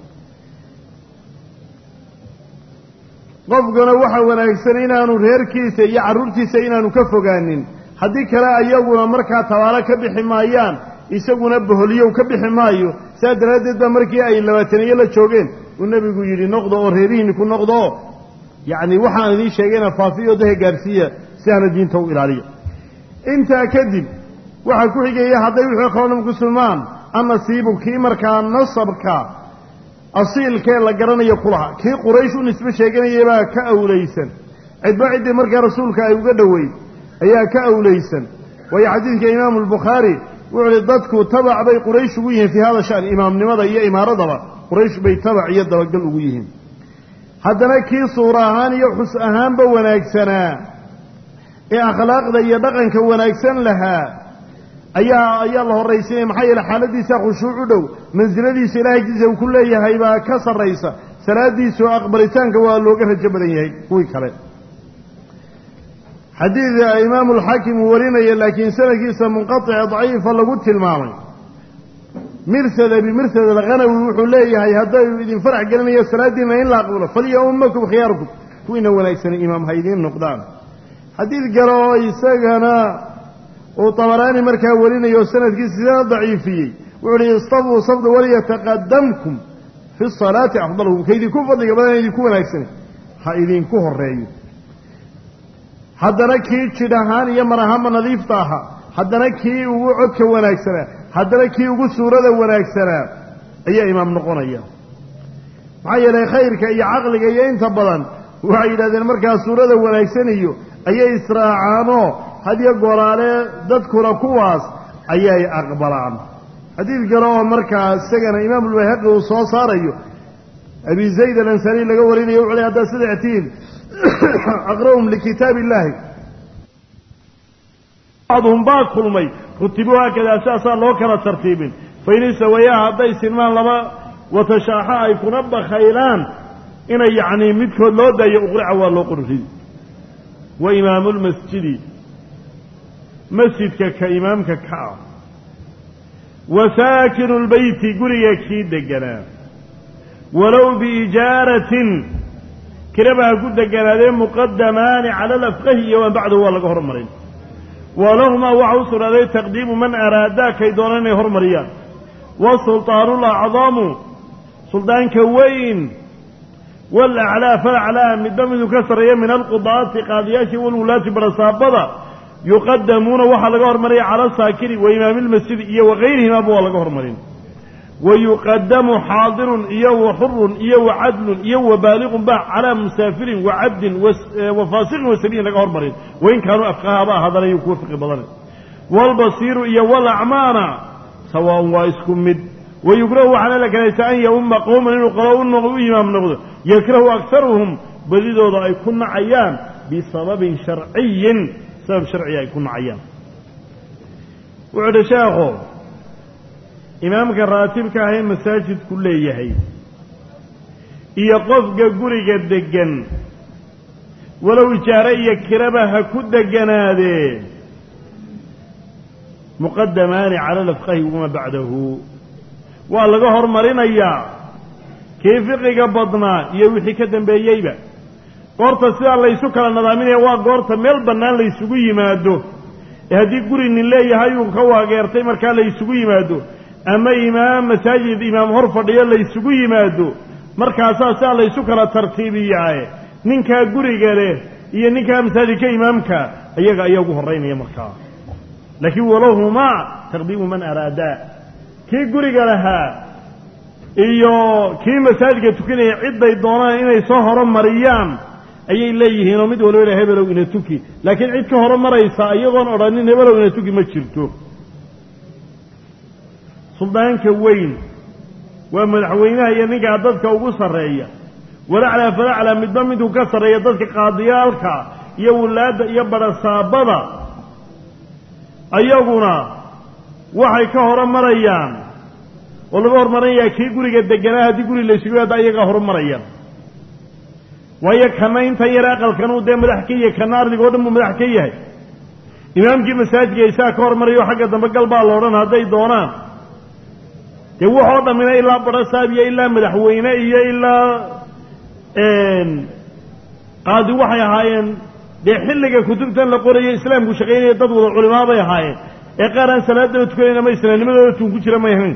qofkana waxa wanaagsan inaanu reerkiisa iyo carruurtiisa inaanu ka fogaanin haddii kale ayaguna markaa tabaalo ka bixi maayaan isaguna boholyow ka bixi maayo saa daraaddeed baa markii ay labaataniyo la joogeen uu nebigu yidhi noqdo oo reerihiinni ku noqdo yacni waxaan idiin sheegayna faafiyo dahe gaarsiiya si aana diinta u ilaaliya intaa kadib waxaa ku xigaya hadday wixii kaloo ku sulmaan annasiibu kii markaa nasabka asiilkee la garanayo kulaha kii quraysh u nisbe sheeganayay baa ka awlaysan cidba ciddii markaa rasuulka ay uga dhoweyd ayaa ka awlaysan waayo xadiidka imaamu albukhaari wuxuu ihi dadku tabac bay quraysh ugu yihiin fii hada shan imaamnimada iyo imaaradaba quraysh bay tabac iyo dabagal ugu yihiin haddana kii suura ahaan iyo xus ahaanba wanaagsanaa ee akhlaaqda iyo dhaqanka wanaagsan lahaa ayaa ayaa la horraysanaya maxaa yeele xaaladiisa khushuuc u dhow mansiladiisa ilaahay agtiisa uu ku leeyahay baa ka sarraysa salaadiisu aqbalitaanka waa looga rajo badan yahay kuwii kale xadiida imaamu alxaakim uu warinaya laakiin sanadkiisa munqatica daciifa lagu tilmaamay mirsad abi mirsad alghanawi wuxuu leeyahay hadday idin farax gelinayo salaadiina in la aqbalo faliya ummakum khiyaarukum kuwiina wanaagsan imaam haydiin noqdaan xadiid kale oo isagana uu tabaraani markaa warinayo sanadkiisa sidana daciifiyey wuxuu yihi istabuu sabda waliyataqadamkum fi salaati afdaluhum kaydinku fadliga badan idinku wanaagsan ha idinku horeeyo haddana kii jidh ahaan iyo mar ahaanba nadiifta ahaa haddana kii ugu codka wanaagsanaa haddana kii ugu suurada wanaagsanaa ayaa imaam noqonaya maxaa yeelay khayrka iyo caqliga iyo inta badan waxay yidhahdeen markaa suurada wanaagsan iyo ayay israacaanoo hadiyo goraale dadkuna kuwaas ayay aqbalaan xadiid kale oo markaa isagana imaam albayhaqi uu soo saarayo abi zayd alansari laga warinayo wuxuu ley haddaad sadextiin aqra'hum likitaab illaahi bacduhum baa kulmay rutibuu haakadaa saasaa loo kala tartiibin fain isawayaa hadday sinmaan laba watashaaxa ay kuna bakhaylaan inay yacnii midkood loo daayo uqrica waa loo qorridi wa imaamulmasjidi masjidka ka imaamka ka ah wa saakinu lbeyti guriga kii deganaa walow biijaaratin kiraba ha ku deganaadee muqadamaani cala alafqahi iyo waan bacdahu waa laga hormarin walahumaa waxa u sugnaaday taqdiimu man araadaa kay doonaan inay hormariyaan wasultaanu lacdaamu suldaanka weyn والأعلى فالأعلى من دم كسر من القضاة قاضيات والولاة برصابة يقدمون وحل جهر مري على الساكن وإمام المسجد إيه وغيرهم أبو الله جهر مرين ويقدم حاضر إيه وحر إيه وعدل إيه وبالغ باع على مسافر وعبد وفاسق وسبيل جهر مرين وإن كانوا أفقاها هذا لا يكون في قبلنا والبصير إيه والأعمار سواء وايسكم مد ويكره على لك ليس أن يؤم قوما يقرؤون إمام نبض يكره أكثرهم بديدو يكون عيان بسبب شرعي سبب شرعي يكون عيان وعد شاخو إمامك الراتب كاهي مساجد كلية هي يقف قرق الدقن ولو جاري كربها كد جناده مقدمان على الفقه وما بعده والله جهر مرينيا كيف قبضنا يوحي كدن بيجيبه قرطة سيا الله يسكر النظامين waa goorta meel banaan la isugu yimaado hadii guri nin leeyahay uu ka waageertay marka la isugu yimaado ama imaam masaajid imaam hor fadhiyo la isugu yimaado markaas asaa la isu kala tartiibiyay ninka guriga leh iyo ninka masaajidka imaamka ayaga ayagu horeynaya markaa laakiin walahuma taqdimu man arada kii guriga lahaa iyo kii masaajidka tukanaya cid ay doonaan inay soo horumariyaan ayay leeyihiin oo mid walba hebelow ina tuki laakiin cid ka horumaraysa ayagoon odhanin hebelow ina tuki ma jirto suldaanka weyn waa madaxweynaha iyo ninka dadka ugu sareeya walacala falacala midba miduu ka sareeya dadka qaadiyaalka iyo walaada iyo barasaabada ayaguna waxay ka horumarayaan oo laga horumaraya kii guriga deganaa hadii guri la isugu yaado ayaga horumarayaan waayo kana inta yar aqalkan uu de madax ka yahay kana ardiga oo dhan madax ka yahay imaamkii masaajidka isaa ka hormariyo xagga dambe galbaa la odhan hadday doonaan dee wuxuu dhamina ilaa barasaab iyo ilaa madaxweyne iyo ilaa qaadi waxay ahaayeen dee xilliga kutubtan la qorayo islaamku shaqaynaya dad wada culimaa bay ahaayeen ee qaar aan salaadaba tukanayna ma islaamnimadooda tuun ku jira may ahayn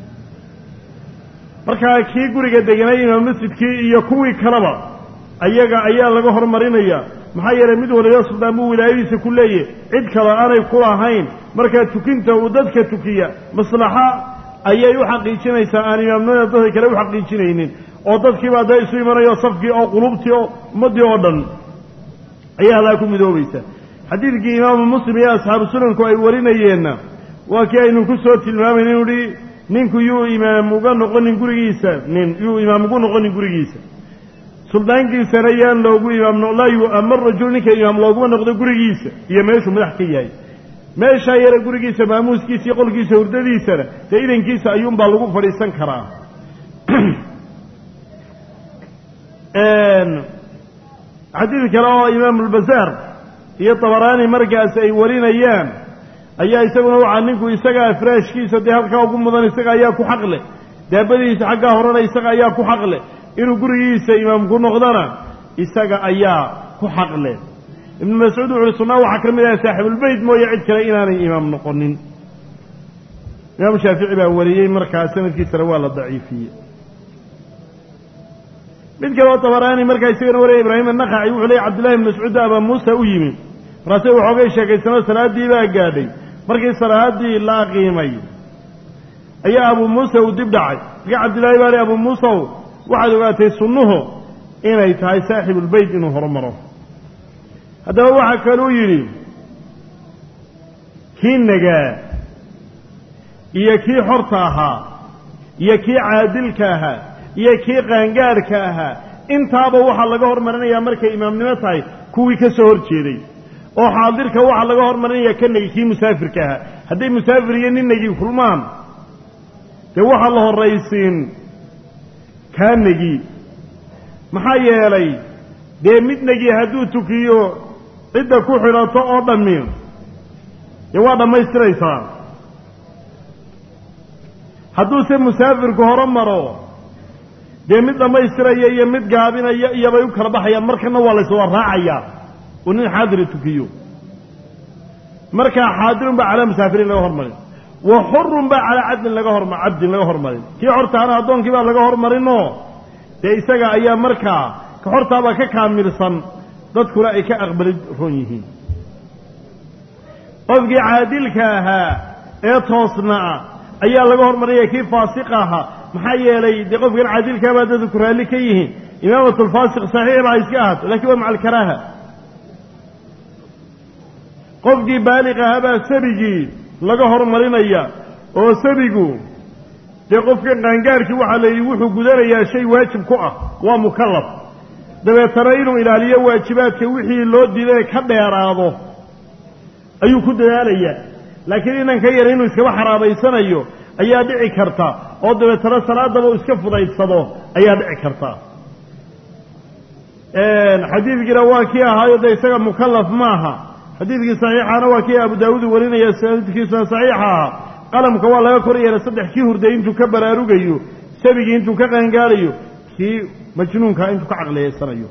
markaa kii guriga deganay imaam masjidkii iyo kuwii kaleba ayaga ayaa laga horumarinaya maxaa yeelay mid waliba suldaan buu wilaayadiisa ku leeyahay cid kale aanay ku lahayn markaa tukinta uu dadka tukiya maslaxa ayay u xaqiijinaysaa aan imaamnimada dadka kale u xaqiijinaynin oo dadkiiba hadday isu imanayo safkii oo qulubtii oo ummaddii oo dhan ayaa halaa ku midoobaysa xadiidkii imaamu muslim iyo asxaabu sunanku ay warinayeenna waa kii aynu ku soo tilmaamayna inuu hi ninku yuu imaam uga noqonin gurigiisa nin yuu imaam ugu noqonin gurigiisa suldaankiisana yaan loogu imaam laa yu'amar rajul ninka imaam looguma noqdo gurigiisa iyo meeshuu madax ka yahay meeshaa yara gurigiisa maamuuskiisa iyo qolkiisa hurdadiisana dee idankiisa ayuunbaa lagu fadhiisan karaa xadiid kale oo imaam albazaar iyo tabaraani markaas ay warinayaan ayaa isaguna waxaa ninku isagaa firaashkiisa dee halkaa ugu mudan isaga ayaa ku xaq leh daabadiisa xaggaa horena isaga ayaa ku xaq leh inuu gurigiisa imaam ku noqdana isaga ayaa ku xaq leh ibnu mascuud wuxu uhi sunnaa waxaa ka mid ah saaxibulbeyt mooye cid kale inaanay imaam noqonin imaamu shaafici baa wariyey markaa sanadkiisana waa la daciifiyey mid kaleo tabaraani markaa isagana wariyay ibraahim annakhaci wuxuu leeyay cabdillahi ibn mascuud abaa muusa u yimi markaase waxoogay sheekaysano salaaddii baa gaadhay markii salaaddii la aqiimay ayaa abuu muusa uu dib dhacay markaa cabdillaahi baa li abuu muusaw waxaad ogaatay sunnuhu inay tahay saaxibulbeyt inuu horumaro haddaba waxaa kaluu yidhi kii nagaa iyo kii xorta ahaa iyo kii caadilka ahaa iyo kii qaangaadhka ahaa intaaba waxaa laga hormarinayaa markay imaamnimo tahay kuwii ka soo hor jeeday oo xaadirka waxaa laga hormarinayaa ka nagi kii musaafirka ahaa hadday musaafir iyo nin nagi kulmaan dee waxaa la horraysiin kaa negi maxaa yeelay dee mid negi hadduu tukiyo cidda ku xidhato oo dhammi dee waa dhammaystiraysaa hadduuse musaafirku hore maro dee mid dhammaystiraya iyo mid gaabinaya iyobay u kala baxayaan markana waa layswada raacayaa oo nin xaadira tukiyo markaa xaadirun baa calaa musaafirin laga hormarin wa xurun baa calaa cadlin laga horma cabdin laga hormarin kii hortaana addoonkii baa laga hormarinoo dee isaga ayaa markaa ka hortaaba ka kaamilsan dadkuna ay ka aqbali roon yihiin qofkii caadilka ahaa ee toosnaa ayaa laga hormariyay kii faasiqa ahaa maxaa yeelay dee qofkan caadilkaa baa dadku ku raalli ka yihiin imaamatulfaasiq saxiix baa iska ahaato lakiin waa maca alkaraaha qofkii baaliq ahaa baa sabigii laga hormarinaya oo sabigu dee qofkan qaangaarkii waxaa la yidhi wuxuu gudanayaa shay waajib ku ah waa mukallaf dabeetana inuu ilaaliyo waajibaadka wixii loo diiday ka dheeraado ayuu ku dadaalayaa laakiin inan ka yar inuu iskaba xaraabaysanayo ayaa dhici karta oo dabeetana salaadaba uu iska fudaydsado ayaa dhici karta xadiidkiina waa kii ahaayo dee isaga mukallaf maaha xadiidkii saxiixana waa kii abu daawuud warinaya sanadkiisuna saxiixa ahaa qalamka waa laga kor yeelay saddex kii hurday intuu ka baraarugayo sabigii intuu ka qaangaarayo kii majnuunka intuu ka caqliyeysanayo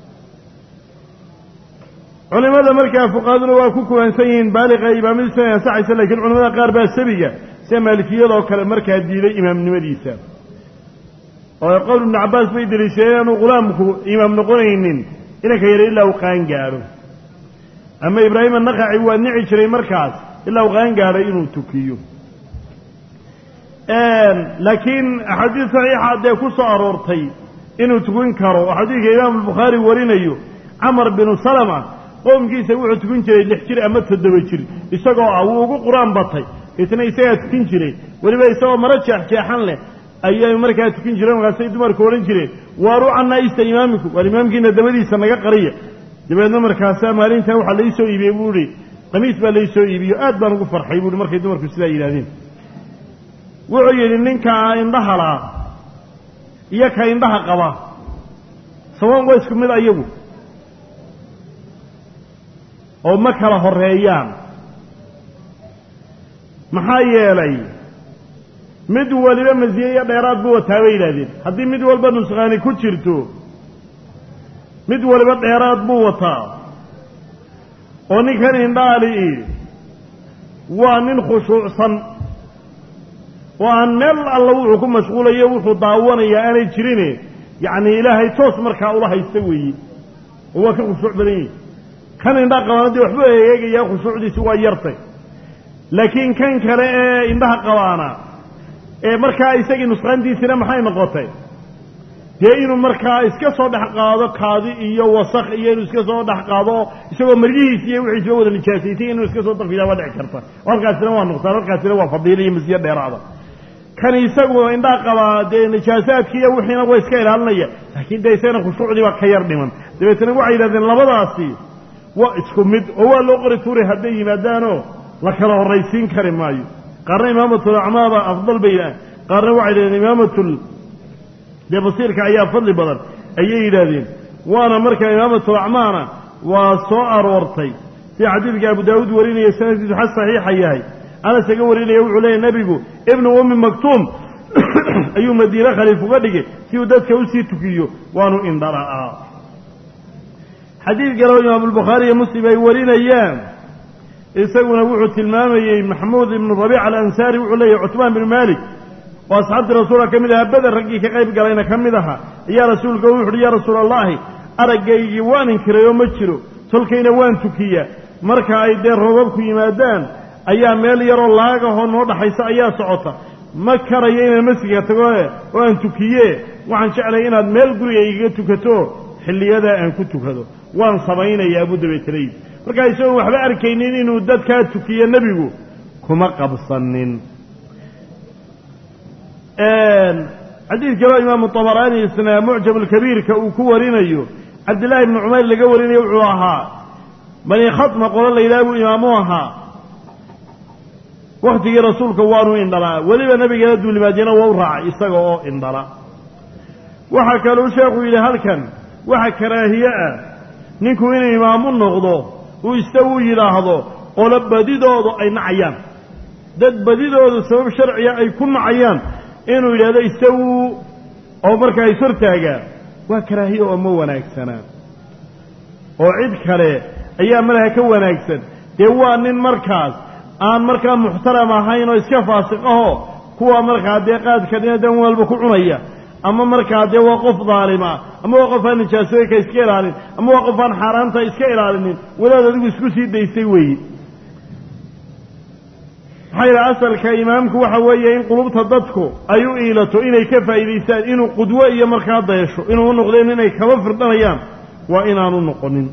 culimada markaa fuqahaduna waa ku kuwansan yihiin baaliqa imaamadiisa inay ansaxaysa laakiin culimada qaar baa sabiga sida maalikiyadoo kale markaa diiday imaamnimadiisa oo qowl ibnu cabbaas bay deliishadeen inaanu ghulaamku imaam noqonaynin inanka yara ilaa uu qaangaadho ama ibraahim annaqaci waa nici jiray markaas ilaa uu qaangaadhay inuu tukiyo laakiin axaadiis saxiixa dee ku soo aroortay inuu tukin karo oo xadiidka imaamu albukhaari warinayo camar binu salama qoomkiisa wuxuu tukin jiray lix jir ama toddoba jir isagoo ah wuu ugu qur-aan batay isna isagaa tukin jiray weliba isagoo maro jeexjeexan leh ayay markaa tukin jireen markaasay dumarku odhan jireen waaruu canaa'ista imaamiku waar imaamkiina dabadiisa naga qariya dabeedna markaasaa maalintaa waxaa lai soo iibiyey buu ihi qamiis baa lai soo iibiyo aad baan ugu farxay buuhi markay dumarku sidaa yidhahdeen wuxuu yidhi ninkaa indhaha laa iyo ka indhaha qaba saban waa isku mid ayagu oo ma kala horreeyaan maxaa yeelay mid waliba masiye iyo dheeraad buu wataa bay yidhahdeen haddii mid walba nusqaani ku jirto mid waliba dheeraad buu wataa oo ninkan indhaali waa nin khushuucsan oo aan meel alla wuxuu ku mashquulayo wuxuu daawanayaa aanay jirine yacni ilaahay toos markaa ula haysta weeye oo waa ka khushuuc badan yihi kan indhaha qabaana dee waxbuu eegayaa khushuucdiisi waa yartay laakiin kan kale ee indhaha qabaana ee markaa isagii nusqaantiisina maxay noqotay dee inuu markaa iska soo dhex qaado kaadi iyo wasakh iyo inuu iska soo dhex qaado isagoo maryihiisi iyo wixiisiba wada nijaasaysay inuu iska soo dafidaa waa dhici karta halkaasina waa nuqsaan halkaasina waa fadiilo iyo masiyo dheeraada kan isagu indhaha qabaa dee nijaasaadki iyo wixiina waa iska ilaalinaya laakiin dee isagana khushuucdii baa ka yar dhiman dabeetana waxay yidhahdeen labadaasi waa isku mid oo waa loo qori tuuray hadday yimaadaanoo la kala horraysiin kari maayo qaarna imaamatul acmaaba afdal bay yidhahdeen qaarna waxay yidhahdeen imaamatul dee basiirka ayaa fadli badan ayay yidhaahdeen waana markaa imaamatul acmaana waa soo aroortay sida xadiidka abu daawuud warinaya sanadkiisu xas saxiixa yahay anas aga warinaya wuxuu leeyahy nebigu ibnu ummi maktuum ayuu madiine khaliif uga dhigay si uu dadka usii tukiyo waanu indhala'aa xadiid kaleo imaamulbukhaari iyo muslim ay warinayaan isaguna wuxuu tilmaamayey maxamuud ibnu rabiic alansaari wuxuu leeyahy cutmaan binu maalik oo asxaabtii rasuulka ka mid ahaa beder raggii ka qayb galayna ka mid aha ayaa rasuulka wuxu uhi yaa rasuula allahi araggaygii waan inkiray oo ma jiro tolkayna waan tukiyaa marka ay dee roobabku yimaadaan ayaa meel yaroo laagahoo noo dhaxaysa ayaa socota ma karayo inaan masjidka tago oo aan tukiye waxaan jeclay inaad meel guriga igaga tukato xilliyadaa aan ku tukado waan samaynayaa buu dabeetalayd markaa isagoon waxba arkaynin inuu dadkaa tukiyo nebigu kuma qabsanin xadiid kaloo imaamu tabaraani isna mucjam alkabiirka uu ku warinayo cabdillaahi ibnu cumayr laga warinayo wuxuu ahaa bani khatma qolo la yidhaha buu imaamu ahaa wakhtigii rasuulka waanu indhalaa weliba nabigeena duulimaadyana waa u raacay isaga oo indhala waxaa kaluu sheekhu yidhi halkan waxa karaahiye ah ninku inuu imaamu noqdo uu isagu yidhaahdo qolo badidoodu ay nacayaan dad badidoodu sabab sharciya ay ku nacayaan inuu yidhahdo isagu oo markaa is hortaagaa waa karaahiye oo ma wanaagsanaa oo cid kale ayaa malaha ka wanaagsan dee waa nin markaas aan markaa muxtaram ahayn oo iska faasiq ahoo kuwa markaa dee qaadka dhinadan walba ku cunaya ama markaa dee waa qof daalima ama waa qof aan nijaasooyinka iska ilaalin ama waa qof aan xaaraanta iska ilaalinin wadaad adigu isku sii daysay weeye maxaa yidhaha asalka imaamku waxa weeye in qulubta dadku ay u iilato inay ka faa'iidaystaan inuu qudwo iyo markaa dayasho inuu u noqdeen inay kaba firdhanayaan waa inaanu noqonin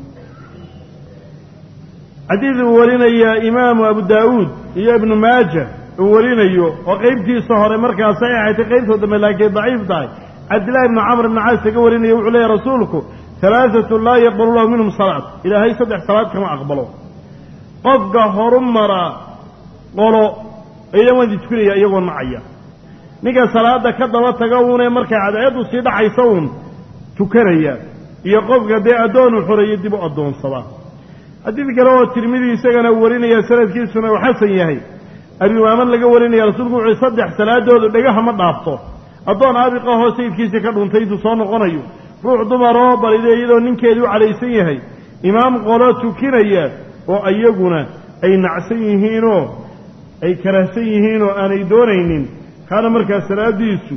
xadiid uu warinaya imaamu abu daa'uud iyo ibnu maaja uu warinayo oo qaybtiisa hore markaa saxiixaytay qaybtoo dambe laakiin daciif tahay cabdillahi ibnu camr ibnu caas kaga warinaya wuxuu leeyahy rasuulku halaathatu laa yaqbalu lahu minhum salaat ilaahay saddex salaad kama aqbalo qofka horu mara qolo idan waan tukanaya iyagoo nacaya ninka salaada ka daba taga uune markay cadceedu sii dhacaysa uun tukanaya iyo qofka dee addoonu xoreeye dib u addoonsada xadiid kale oo tirmidi isagana uu warinaya sanadkiisuna uu xasan yahay abiwaaman laga warinaya rasuulku wuxuu saddex salaadoodu dhagaha ma dhaafto addoon aabiqa hoo sayidkiisii ka dhuntay intuu soo noqonayo ruux dumaroo balide iyadoo ninkeedii u calaysan yahay imaam qolo tukinaya oo iyaguna ay nacsan yihiinoo ay karahsan yihiin oo aanay doonaynin kaana markaa salaadiisu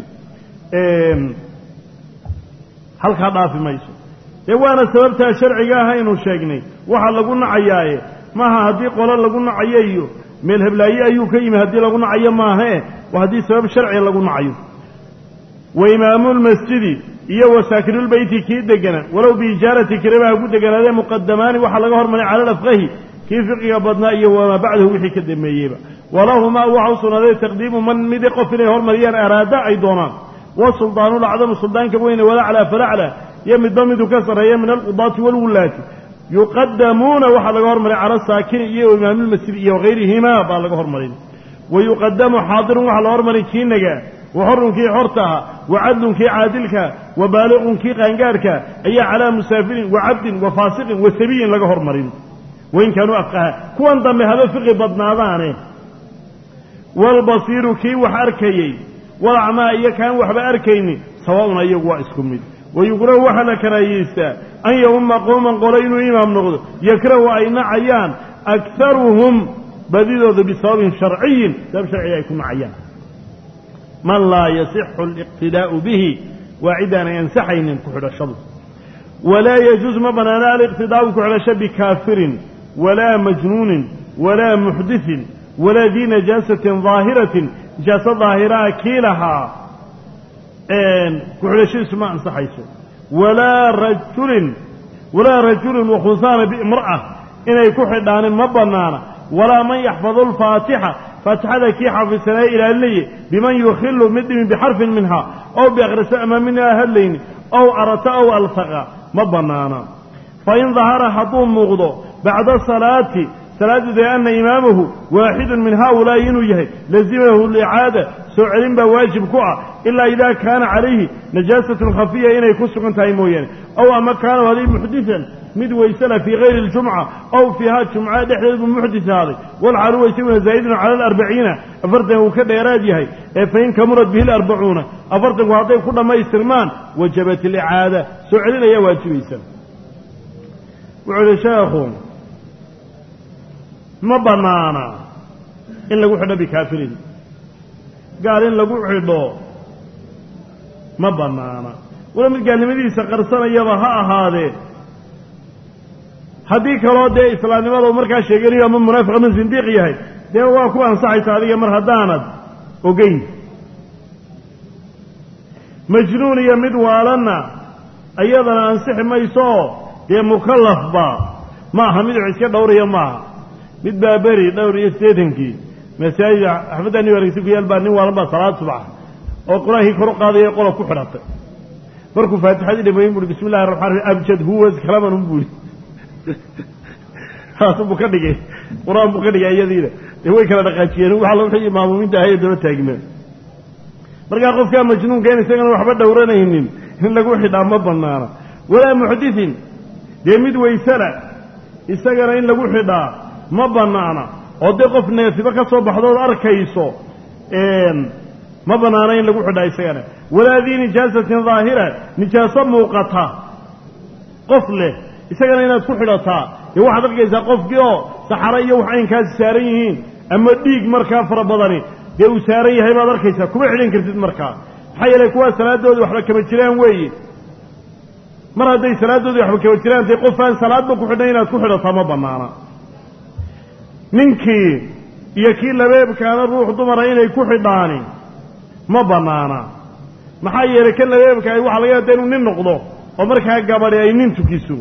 halkaa dhaafi mayso dee waana sababtaa sharciga ah aynu sheegnay waxaa lagu nacayaaye maaha haddii qolo lagu nacayo iyo meel heblaaye ayuu ka yimi haddii lagu nacayo maahee waa haddii sabab sharciga lagu nacayo wa imaamulmasjidi iyo wasaakinulbeyti kii degana walow biijaarati kirabaha ku deganaadee muqadamaani waxaa laga hormaray cala alafqahi kii fiqiga badnaa iyo wamaa bacdahu wixii ka dambeeyeyba walahumaa waxa u sugnaaday taqdiimu man midi qof inay hormariyaan araada ay doonaan wasuldaanulacdamu suldaanka weyne walaclaa falaclaa iyo midba miduu ka sarreeya min alqudaati waalwulaati yuqadamuuna waxaa laga hormaray cala saakini iyo imaamulmasjid iyo hayrihimaa baa laga hormarin wa yuqadamu xaadirun waxaa la hormarin kii nagaa wa xorunkii xorta aha wa cadlunkii caadilka wa baaliqunkii qaangaarhka ayaa calaa musaafirin wa cabdin wa faasiqin wa sabiyin laga hormarin wain kaanuu afqaha kuwan dambe haba fiqi badnaadaane waalbasiiru kii wax arkayey walacmaa iyo kaan waxba arkayni sawaa'un iyagu waa isku mid wayukrahu waxaa la karaahiyeystaa an yaumma qowman qolo inuu imaam noqdo yakrahu ay nacayaan akharuhum badidooda bisababin sharciyin sabab sharciga ay ku nacayaan man laa yasixu aliqtidaa'u bihi waa cid aanay ansaxaynin ku-xidhashadu walaa yajuusu ma banaana aliqtidaa'u ku-xidhasho bikaafirin walaa majnuunin walaa muxdisin walaa dii najaasatin daahiratin najaaso daahiraha kii lahaa ku-xidhashadiisu ma ansaxayso walaa rajulin walaa rajulin wakhusaana biimra'a inay ku xidhaanin ma bannaana walaa man yaxfadu alfaatixa faatixada kii xaafidsanaaye ilaalinaya biman yukhilu mid dhimin bixarfin minhaa ow biakhriso ama minhaa hadlayni ow arata ow alsaqa ma bannaana fain dahara hadduu muuqdo bacda salaati salaaddeeda anna imaamahu waaxidun min haaulaa'i inuu yahay lazimahu licaada soo celin baa waajib ku ah ilaa idaa kaana calayhi najaasatun khafiya inay ku sugan tahay mooyaane ow ama kaana haday muxdisan mid waysala fii hayri اljumca ow fiihaa jumca dhexdeed buu muxdis ahaaday walxaalu waysaguna zaa'idun cala alarbaciina afartan uu ka dheeraad yahay ee fain kamurad bihi alarbacuuna afartanku hadday ku dhammaystirmaan wajabat alicaada soo celin ayaa waajibaysa wuxuu uhi sheekhu ma bannaana in lagu xidho bikaafirin gaal in lagu xidho ma bannaana wala mid gaalnimadiisa qarsanayaba ha ahaadee haddii kaloo dee islaamnimada uu markaa sheeganayo ama munaafiq ama sindiiq yahay dee waa ku ansaxaysa adiga mar haddaanad ogeyn majnuun iyo mid waalanna iyadana ansixi maysooo dee mukallafba ma aha mid wax iska dhowraya maaha mid baa beri dhowr iyo siddeetankii masaajid xafadda new york ku yaal baa nin waalan baa salaad subax oo qur-aankii kor u qaadaya qola ku xidhatay markuu faatixadii dhameeyin buuhi bismi illahi raxmaan raxiim abjad huwas kalaman un buuhi haasu buu ka dhigay qur-aan buu ka dhigay iyadiina dee way kala dhaqaajiyeen waxa la wixii maamuumiinta ahaye daba taagnaa markaa qofkaa majnuunka in isagana waxba dhowranaynin in lagu xidhaa ma bannaana walaa muxdisin dee mid waysana isagana in lagu xidhaa ma bannaana oo dee qof neefiba ka soo baxdood arkayso ma bannaana in lagu xidhaa isagana walaa dii nijaasatin daahira nijaaso muuqata qof leh isagana inaad ku xidhataa dee waxaad arkaysaa qofkii oo saxaro iyo wax aynkaasi saaran yihiin ama dhiig markaa fara badani dee uu saaran yahay baad arkaysaa kuma xidhan kartid markaa حيلا كوا سلادود وحنا كمجران وي مرة دي سلادود وحنا كمجران دي قفان سلاد بكحدين كحدة طما بنانا منكي يكيل لبيب كان الروح ضمرين كحداني ما بنانا محيلا كل لبيب كان يوحى ليا دينو ننقضو ومركها قبل أي ننتكسو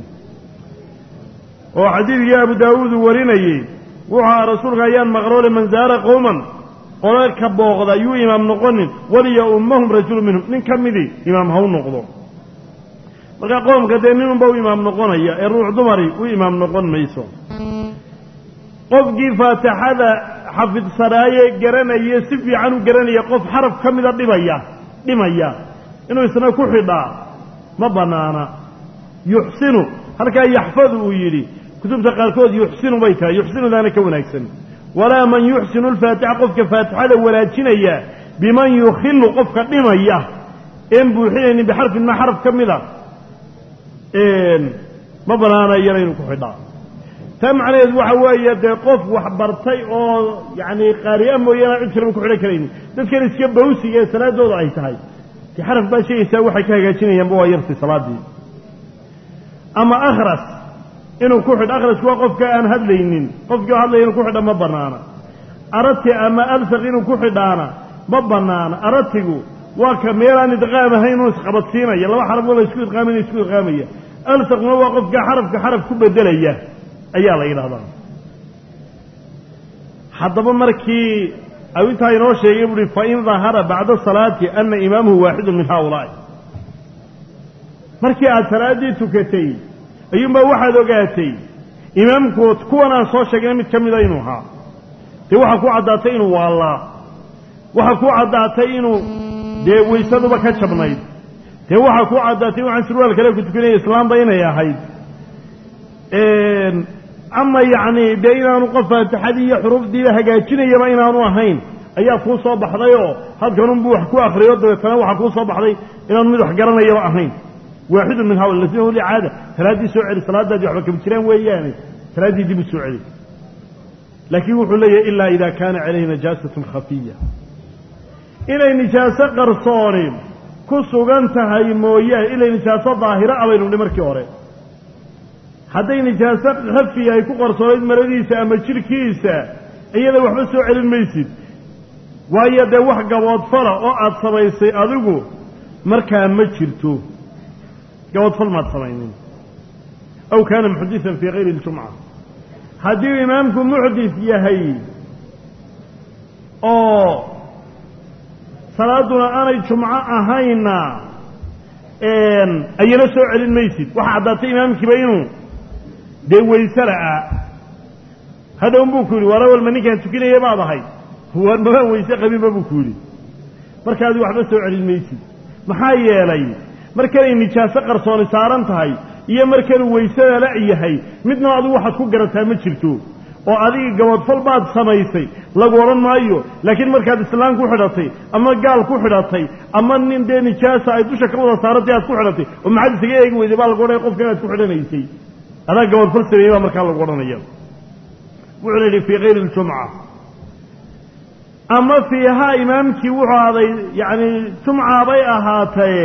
وحديث يا أبو داود وريني وحى رسول غيان مغرول من زار قوما قال كبوغدا يو إمام نقن ولي أمهم رجل منهم من كمدي إمام هون نقضو marka qoomka deenin baa imaam noqonaya ee ruux dumari uu imaam noqon mayso qofkii faatixada xafid saraaye garanaya si fiican u garanaya qof xaraf kamida dhibaya dhimaya inuu isna ku xidhaa ma banaana yuxsinu halka yaxfadu uu yiri kutubta qaarkood yuxsinu bayta yuxsinu dana ka wanaagsan wala man yuxsinu al-faatiha qofka faatixada walaajinaya biman yukhillu qofka dhimaya in buuxinayni bi xarfin ma xaraf kamida ما بنانا يرين كحدا تم عليه وحوي يد قف وحبرتي أو يعني قارئ موينا عشر كحدا كريم تذكر إسكاب بوسي يا سلاد وضع عيتهاي تحرف بشيء يسوي حكاية جاتين ينبوها يرتي صلاة دي أما أخرس إنه كحد أخرس وقف كأن هدلين قف كأن هدلين كحدا ما بنانا أردت أما ألصق إنه كحدانا ما بنانا أردته وكميران دقائم هينو سقبتينا يلا حرف ولا يسكت قامين يسكت قامية ألصق ما وقف كحرف كحرف كبدلية أيالا إلى هذا حتى بمركي أو أنت ينوش يقول فإن ظهر بعد الصلاة أن إمامه واحد من هؤلاء مركي أترادي تكتي أيما واحد وقاتي إمامك تكون صوشة قنمت كمدينها توحكوا عداتين والله وحكوا عداتين dee weysaduba ka jabnayd dee waxa ku cadaatay waxaan surwaal kale ku tukanay islaam baynay ahayd een ama yaani dee inaanu qof faatixadii xurufdii hagaajinayaba inaanu ahayn ayaa ku soo baxday oo halkan uu wax ku akhriyo dadana waxa ku soo baxday inaanu mid wax garanayaba ahayn waaxid min hawl ladii uu li'aada salaadii soo celi salaadaadi waxba ka jireen weeyaan salaadii dib soo celi laakiin wuxuu leeyahay illa ida kana alayhi najasatun khafiyya إلى نجاسة قرصوني كسوغان تهي موياه إلى نجاسة ظاهرة أبين نمركي أوري حتى نجاسة خفية يكون قرصوني مريسة أما شركيسة أي ذا وحبسوا على الميسيد وهي ذا وحقا واضفرة وقعد صبايسي أذوقو مركا أما شرتو واضفر ما تصباينين أو كان محدثا في غير الجمعة حديث إمامكم محدث يهي أوه صلاتنا أنا الجمعة أهينا إن أينا سوء الميسيد وحدات إمام كبينه دي ويسرع هذا أم بكوري وراء المني كان تكيني يبعض هاي هو المهم ويسرع قبيب بكوري مركز وحدة سوء الميسيد محايا لي مركز النجاسة قرصاني سارنت هاي إيا مركز ويسرع لا إيا هاي مدنا عضو واحد كوكرتها مجرتو oo adiga gabad fal baad samaysay lagu oran maayo laakiin markaad islaam ku xidhatay ama gaal ku xidhatay ama nin dee nijaasa ay dusha ka wada saaratay aad ku xidhatay oo maxaad isaga eegi weyday baa lagu oranay qofka inaad ku xidhanaysay adaa gabad fal sameeyay baa markaa lagu oranaya wuxuu leeyahay fi ghayr al-jum'a ama fiiha imaamkii wuxuu aaday yani jumca bay ahaatay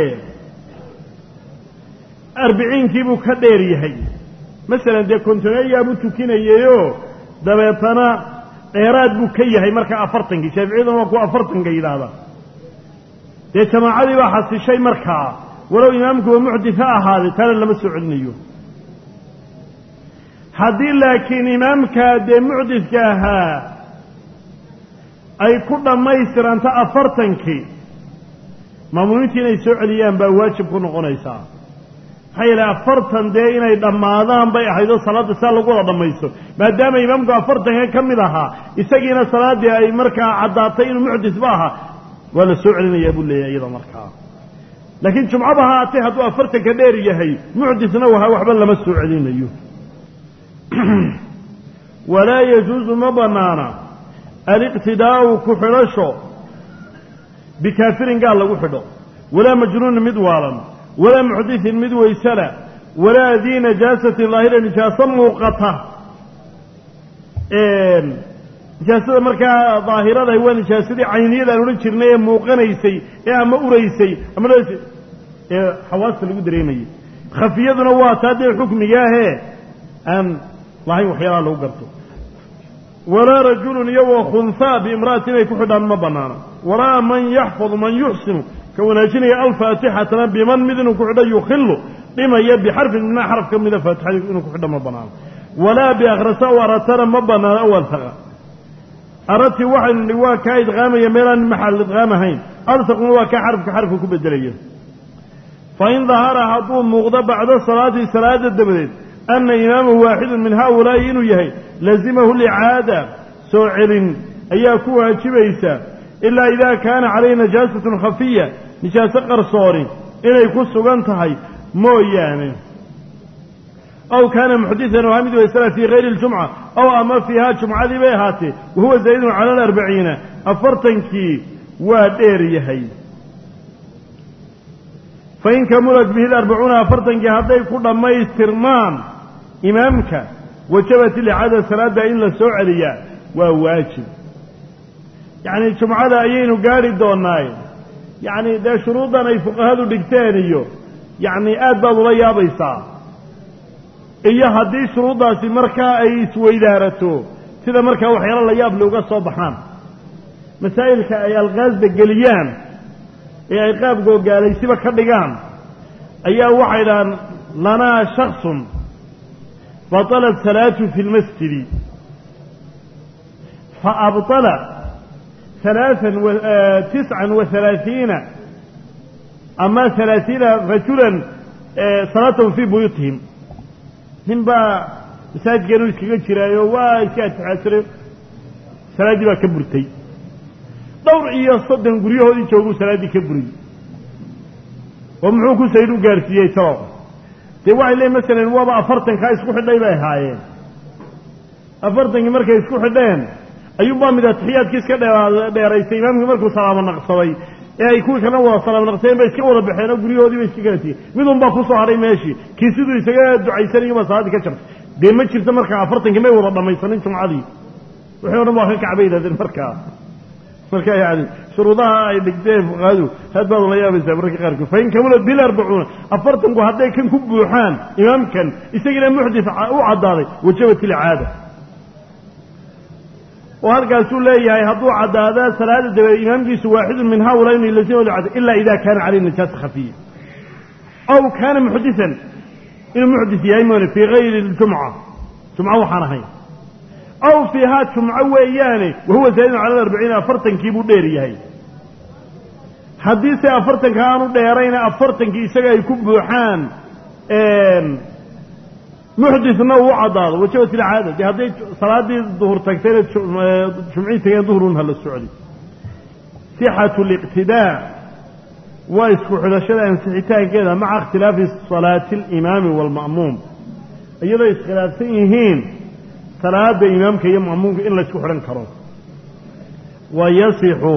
أربعين كيبو كدير يهي مثلا دي كنتنيا ابو تكينيو دبيتنا ديراد بو كيهي marka afartanki shaafiicida waa ku afartanka ilaada de jamaacadi waa xasishay marka walow imaamku waa muhdith ahaade tan lama socodniyo hadii laakiin imaamka de muhdithka ahaa ay ku dhameystiranta afartanki maamulintii inay soo celiyaan baa waajib ku noqonaysa hayla afartan de inay dhamaadaan bay ahaydo salaada saa lagu wada dhamaysto maadaama imaamku afartan ka kamid aha isagiina salaadii ay markaa cadaatay inuu muhdith baaha wala soo celinaya buu leeyahay iyada markaa laakiin jumcada haatay haduu afartan ka dheer yahay muhdithna waxa waxba lama soo celinayo wala yajuzu mabnana al-iqtidaa'u kuxirasho bikafirin qaal lagu xidho wala majnun midwalan ولا محدث مدوي سلا ولا ذي نجاسة ظاهرة نجاسة موقتة nijaasada markaa daahirada waa nijaasadii cayniyada aan odhan jirnay ee muuqanaysay ee ama uraysay ama ee xawaasta lagu dareemayay khafiyaduna waa taa dee xukmigaahee aan lahayn waxyaalaha lagu garto walaa rajulun iyagoo khunhaa biimra'ati inay ku xidhaan ma banaano walaa man yaxfadu man yuxsinu ka wanaajinaya alfaatixatana biman mid inuu ku xidho yukhilu dhimaya bixarfin minaa xaraf ka mida faatixada inuu ku xidho ma banaano walaa biakhrasa aw aratana ma banaano aw alhaqa arati waxaynu nihi waa kaa idqaamaya meelaan maxal idqaam ahayn alsaquna waa kaa xarafka xarafka ku bedelaya fain dahara hadduu muuqdo bacda salaatii salaada dabadeed ana imaamahu waaxidun min haaulaa'i inuu yahay lazimahu licaada soo celin ayaa ku waajibaysa ilaa idaa kaana calayhi najaasatun khafiya nijaaso qarsooni inay ku sugan tahay mooyaane aw kaana muxdisan waa mid waysana fii kayri اljumca aw ama fiihaa jumcadii bay ahaatee wahuwa zaydun cala alarbaciina afartankii waa dheer yahay fain kamulat bihi larbacuuna afartankii hadday ku dhammaystirmaan imaamka wajabat ilicaada salaada in la soo celiyaa waa waajib yacni jumcada ayaynu gaadhi doonaaye yacni dee shuruuddan ay fuqahadu dhigteen iyo yacni aad baad ula yaabaysaa iyo haddii shuruuddaasi markaa ay isweydaarato sida markaa waxyaalo la yaab looga soo baxaan masaa'ilka ay alqaasda geliyaan ee ay qaab googaalaysiba ka dhigaan ayaa waxay dhahaan lanaa shaksun batalat salaatu fi lmasjidi fa abطala halaaan tiscan wa halaaiina ama halaaiina rajulan salaatahum fii buyuutihim nin baa masaajidkeenu iskaga jiraayo waa iska atixaadsaday salaaddii baa ka burtay dhowr iyo soddon guryahoodii jooguu salaaddii ka buriyey oo muxuu ku sayd u gaarsiiyey talo dee waxay leeyiin masalan waaba afartankaa isku xidhay bay ahaayeen afartankii markay isku xidheen ayuunbaa mid atixiyaadkii iska dheeraysay imaamkii markuu salaamo naqsaday ee ay kuwii kalena wada salaamo naqsadeen bay iska wada baxeen oo guryahoodii bay iska gaarsiiyey midun baa ku soo hadhay meeshii kii siduu isaga ducaysanayo baa salaaddii ka jartay dee ma jirto markaa afartankii may wada dhammaysanin jumcadii wixii o dhan waa ka kacbay yidhahdeen markaa marka yani shuruudaha ay dhigteen fuqahadu had baad ula yaabaysaa mararka qaarkood fain kamulat bil arbacuuna afartanku hadday kan ku buuxaan imaamkan isagiina muxdis u caddaaday wajabat ilicaada oo halkaasuu leeyahay hadduu caddaadaa salaada dabadeed imaamkiisu waaxidun min haaulaa inu lazima licaada ilaa ida kaana caleyhi najaasa khafiya aw kaana muxdisan inuu muxdis yahay moone fii gayri ljumca jumco waxaan ahayn aw fiihaa jumco weeyaane wahuwa zaydun cala alarbaciina afartankii buu dheer yahay haddii se afartanka aanu dheerayna afartankii isaga ay ku buuxaan muxdisna uu caddaado wajabat ilcaada dee hadday salaaddii duhur tagtayna jumcii tageen duhrun hala socdi sixatu liqtidaa waa isku xidhashada ansixitaankeeda maca ikhtilaafi salaati alimaami waalma'muum iyadoo iskhilaafsan yihiin salaada imaamka iyo ma'muumka in laysku xidhan karo wa yasixu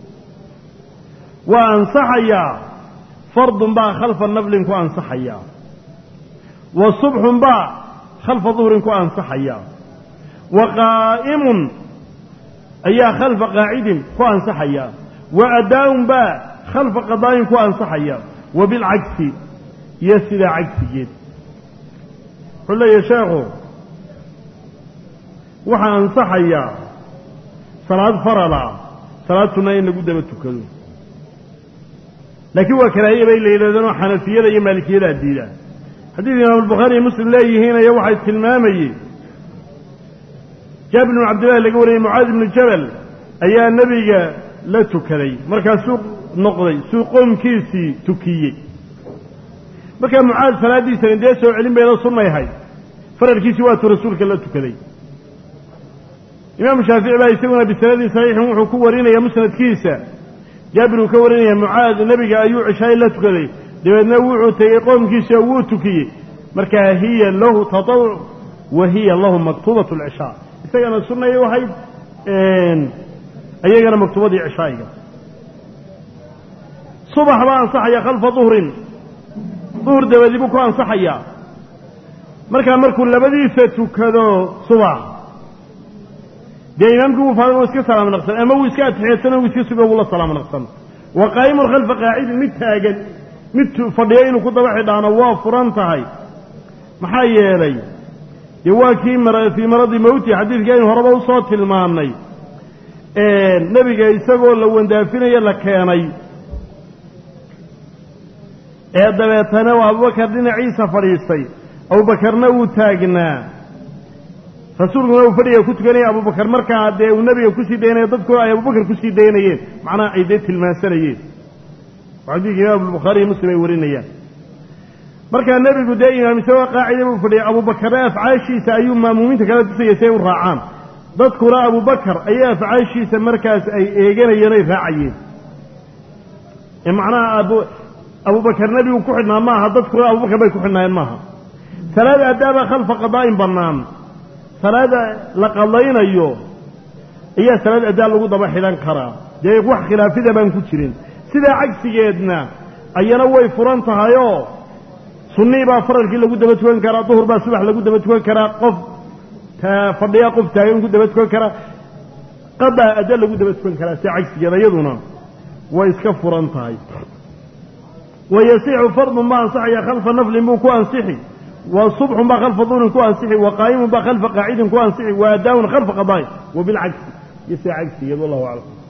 waa ansaxayaa fardun baa khalfa naflin ku ansaxayaa wa subxun baa khalfa duhrin ku ansaxayaa wa qaa'imun ayaa khalfa qaacidin ku ansaxayaa wa adaa'un baa khalfa qadaa'in ku ansaxayaa wa bilcagsi iyo sidaa cagsigeed wuxuu leeyahay sheekhu waxaa ansaxayaa salaad farala salaad sunna in lagu daba tukado laakiin waa karaahiya bay la yidhahdeenoo xanafiyada iyo maalikiyada diidaan xadiid imaam albukhaari iyo muslim leeyihiin ayaa waxay tilmaamayey jaabir bnu cabdillahi laga wariyey mucaad ibnu jabal ayaa nebiga la tukaday markaasuu noqday suu qoomkiisii tukiyey markaa mucaad salaaddiisani dee soo celin bayda sunnay ahayd fararkiisii waatuu rasuulka la tukaday imaamu shaafici baa isaguna bisanadin saxiixin wuxuu ku warinaya musnadkiisa jaabir uu ka warinaya mucaad nebiga ayuu cishaay la tukaday dabeedna wuxuu tegey qoomkiisa wuu tukiyey markaa hiya lahu tatawuc wa hiya lahu maktuubat alcishaa isagana sunnaya waxayd ayagana maktuubadii cishaa'iga subax baa ansaxaya khalfa duhrin duhur dabadii buu ku ansaxayaa markaa markuu labadiisa tukado subax dee imaamkii wuu faaday wuu iska salaamo naqsan ama wuu iska atixiyaadsana wuu iska sugo wuu la salaamo naqsan wa qaa'imun khalfa qaacidin mid taagan mid fadhiya inuu ku daba xidhaano waa furan tahay maxaa yeelay dee waa kii fii maradi mawti xadiidkii aynu horeba usoo tilmaannay nebiga isagoo la wandaafinayo la keenay ee dabeetana waa abubakar dhinaciisa fadhiistay abubakarna wuu taagnaa rasuulkuna uu fadhiga ku tukanaya abubakar markaa dee uu nebiga kusii daynayo dadkuna ay abubakar kusii daynayeen macnaha ay dee tilmaansanayeen xadiidka imaam albukhaari iyo muslim ay warinayaan markaa nebigu dee imaam isagoo qaacida buu fadhiyay abubakarna afcaashiisa ayuu maamuumiinta kala tusayay say u raacaan dadkuna abubakar ayaa afcaashiisa markaas ay eeganayeen ay raacayeen ee macnaha abu abubakar nebigu ku xidhnaa maaha dadkuna abubakar bay ku xidhnaayeen maaha salaada addaaba khalfa qadaa'in bannaan salaada la qadaynayo ayaa salaad addaa lagu daba xidhan karaa dee wax khilaafida baan ku jirin sidaa cagsigeedna ayana way furan tahayoo sunnii baa faralkii lagu daba tukan karaa duhur baa subax lagu daba tukan karaa qof fadhiya qof taagan ku daba tukan karaa qadaa adda lagu daba tukan karaa sidaa cagsigeeda iyaduna way iska furan tahay wayasixu fardun baa ansaxaya khalfa naflin buu ku ansixi وصبح با خلف ظهر كو انصحي وقائم با خلف قاعد كو انصحي واداء خلف قضاء وبالعكس يسعى عكسي والله اعلم